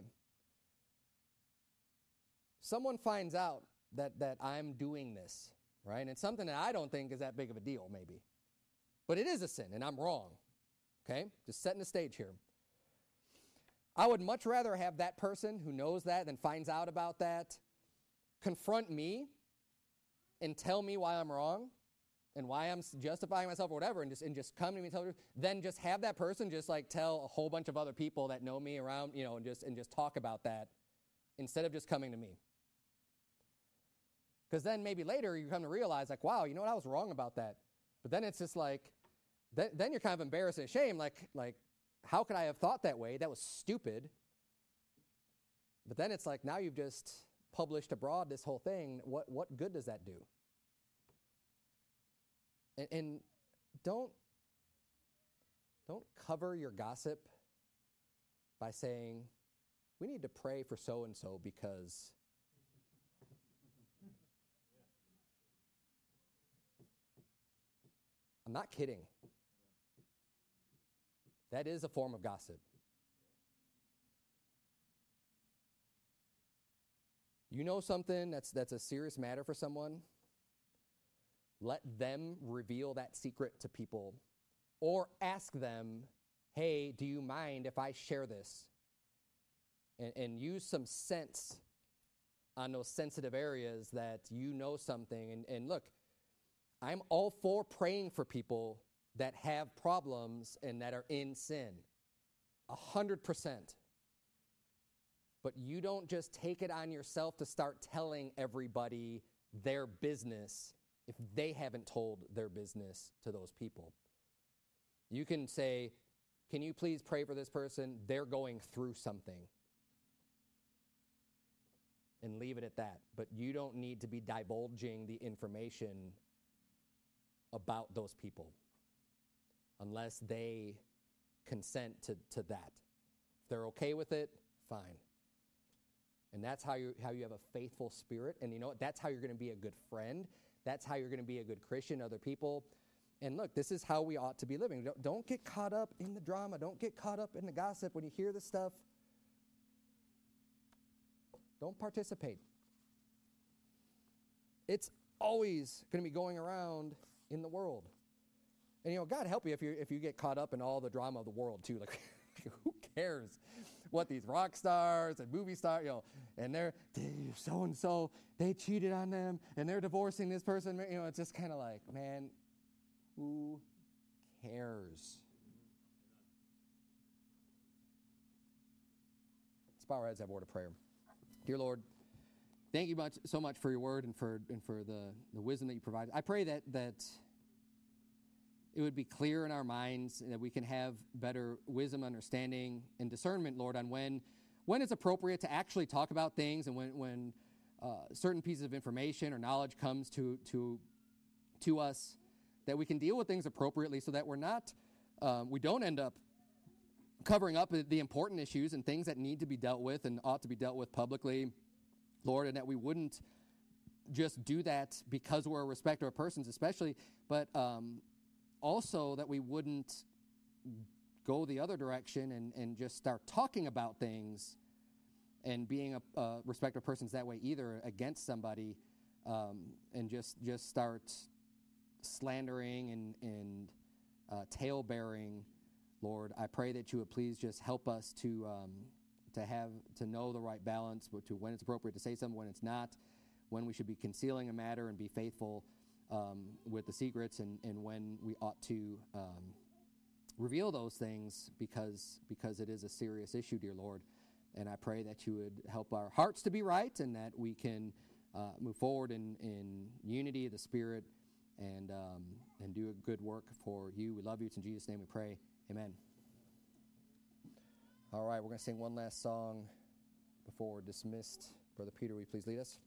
someone finds out that, that I'm doing this, right? And it's something that I don't think is that big of a deal, maybe. But it is a sin, and I'm wrong, okay? Just setting the stage here. I would much rather have that person who knows that and finds out about that confront me and tell me why I'm wrong and why I'm justifying myself or whatever, and just and just come to me and tell me, then just have that person just like tell a whole bunch of other people that know me around, you know, and just and just talk about that instead of just coming to me. Because then maybe later you come to realize, like, wow, you know what, I was wrong about that. But then it's just like, then, then you're kind of embarrassed and ashamed, like, like, how could I have thought that way? That was stupid. But then it's like, now you've just published abroad this whole thing. What what good does that do? And, and don't, don't cover your gossip by saying, we need to pray for so-and-so because I'm not kidding. That is a form of gossip. You know something that's that's a serious matter for someone? Let them reveal that secret to people, or ask them, hey, do you mind if I share this? And, and use some sense on those sensitive areas that you know something. And, and look, I'm all for praying for people that have problems and that are in sin. A hundred percent. But you don't just take it on yourself to start telling everybody their business if they haven't told their business to those people. You can say, can you please pray for this person? They're going through something. And leave it at that. But you don't need to be divulging the information about those people unless they consent to, to that. If they're okay with it, fine. And that's how you how you have a faithful spirit. And you know what? That's how you're going to be a good friend. That's how you're going to be a good Christian to other people. And look, this is how we ought to be living. Don't, don't get caught up in the drama. Don't get caught up in the gossip. When you hear this stuff, don't participate. It's always going to be going around in the world. And, you know, God help you if you if you get caught up in all the drama of the world, too. Like, who cares what these rock stars and movie stars, you know, and they're, so-and-so, they cheated on them, and they're divorcing this person. You know, it's just kind of like, man, who cares? Let's bow our heads, have a word of prayer. Dear Lord, thank you much so much for your word and for and for the, the wisdom that you provide. I pray that that it would be clear in our minds and that we can have better wisdom, understanding, and discernment, Lord, on when when it's appropriate to actually talk about things and when when uh, certain pieces of information or knowledge comes to to to us, that we can deal with things appropriately so that we're not um, we don't end up covering up the important issues and things that need to be dealt with and ought to be dealt with publicly, Lord, and that we wouldn't just do that because we're a respecter of persons especially, but um, also that we wouldn't go the other direction and, and just start talking about things and being a, a respecter of persons that way either against somebody um, and just just start slandering and, and uh, tale-bearing. Lord, I pray that you would please just help us to um, to have to know the right balance, but to when it's appropriate to say something, when it's not, when we should be concealing a matter and be faithful um, with the secrets, and, and when we ought to um, reveal those things because because it is a serious issue, dear Lord. And I pray that you would help our hearts to be right and that we can uh, move forward in, in unity of the Spirit and um, and do a good work for you. We love you. It's in Jesus' name we pray. Amen. All right, we're going to sing one last song before we're dismissed. Brother Peter, will you please lead us?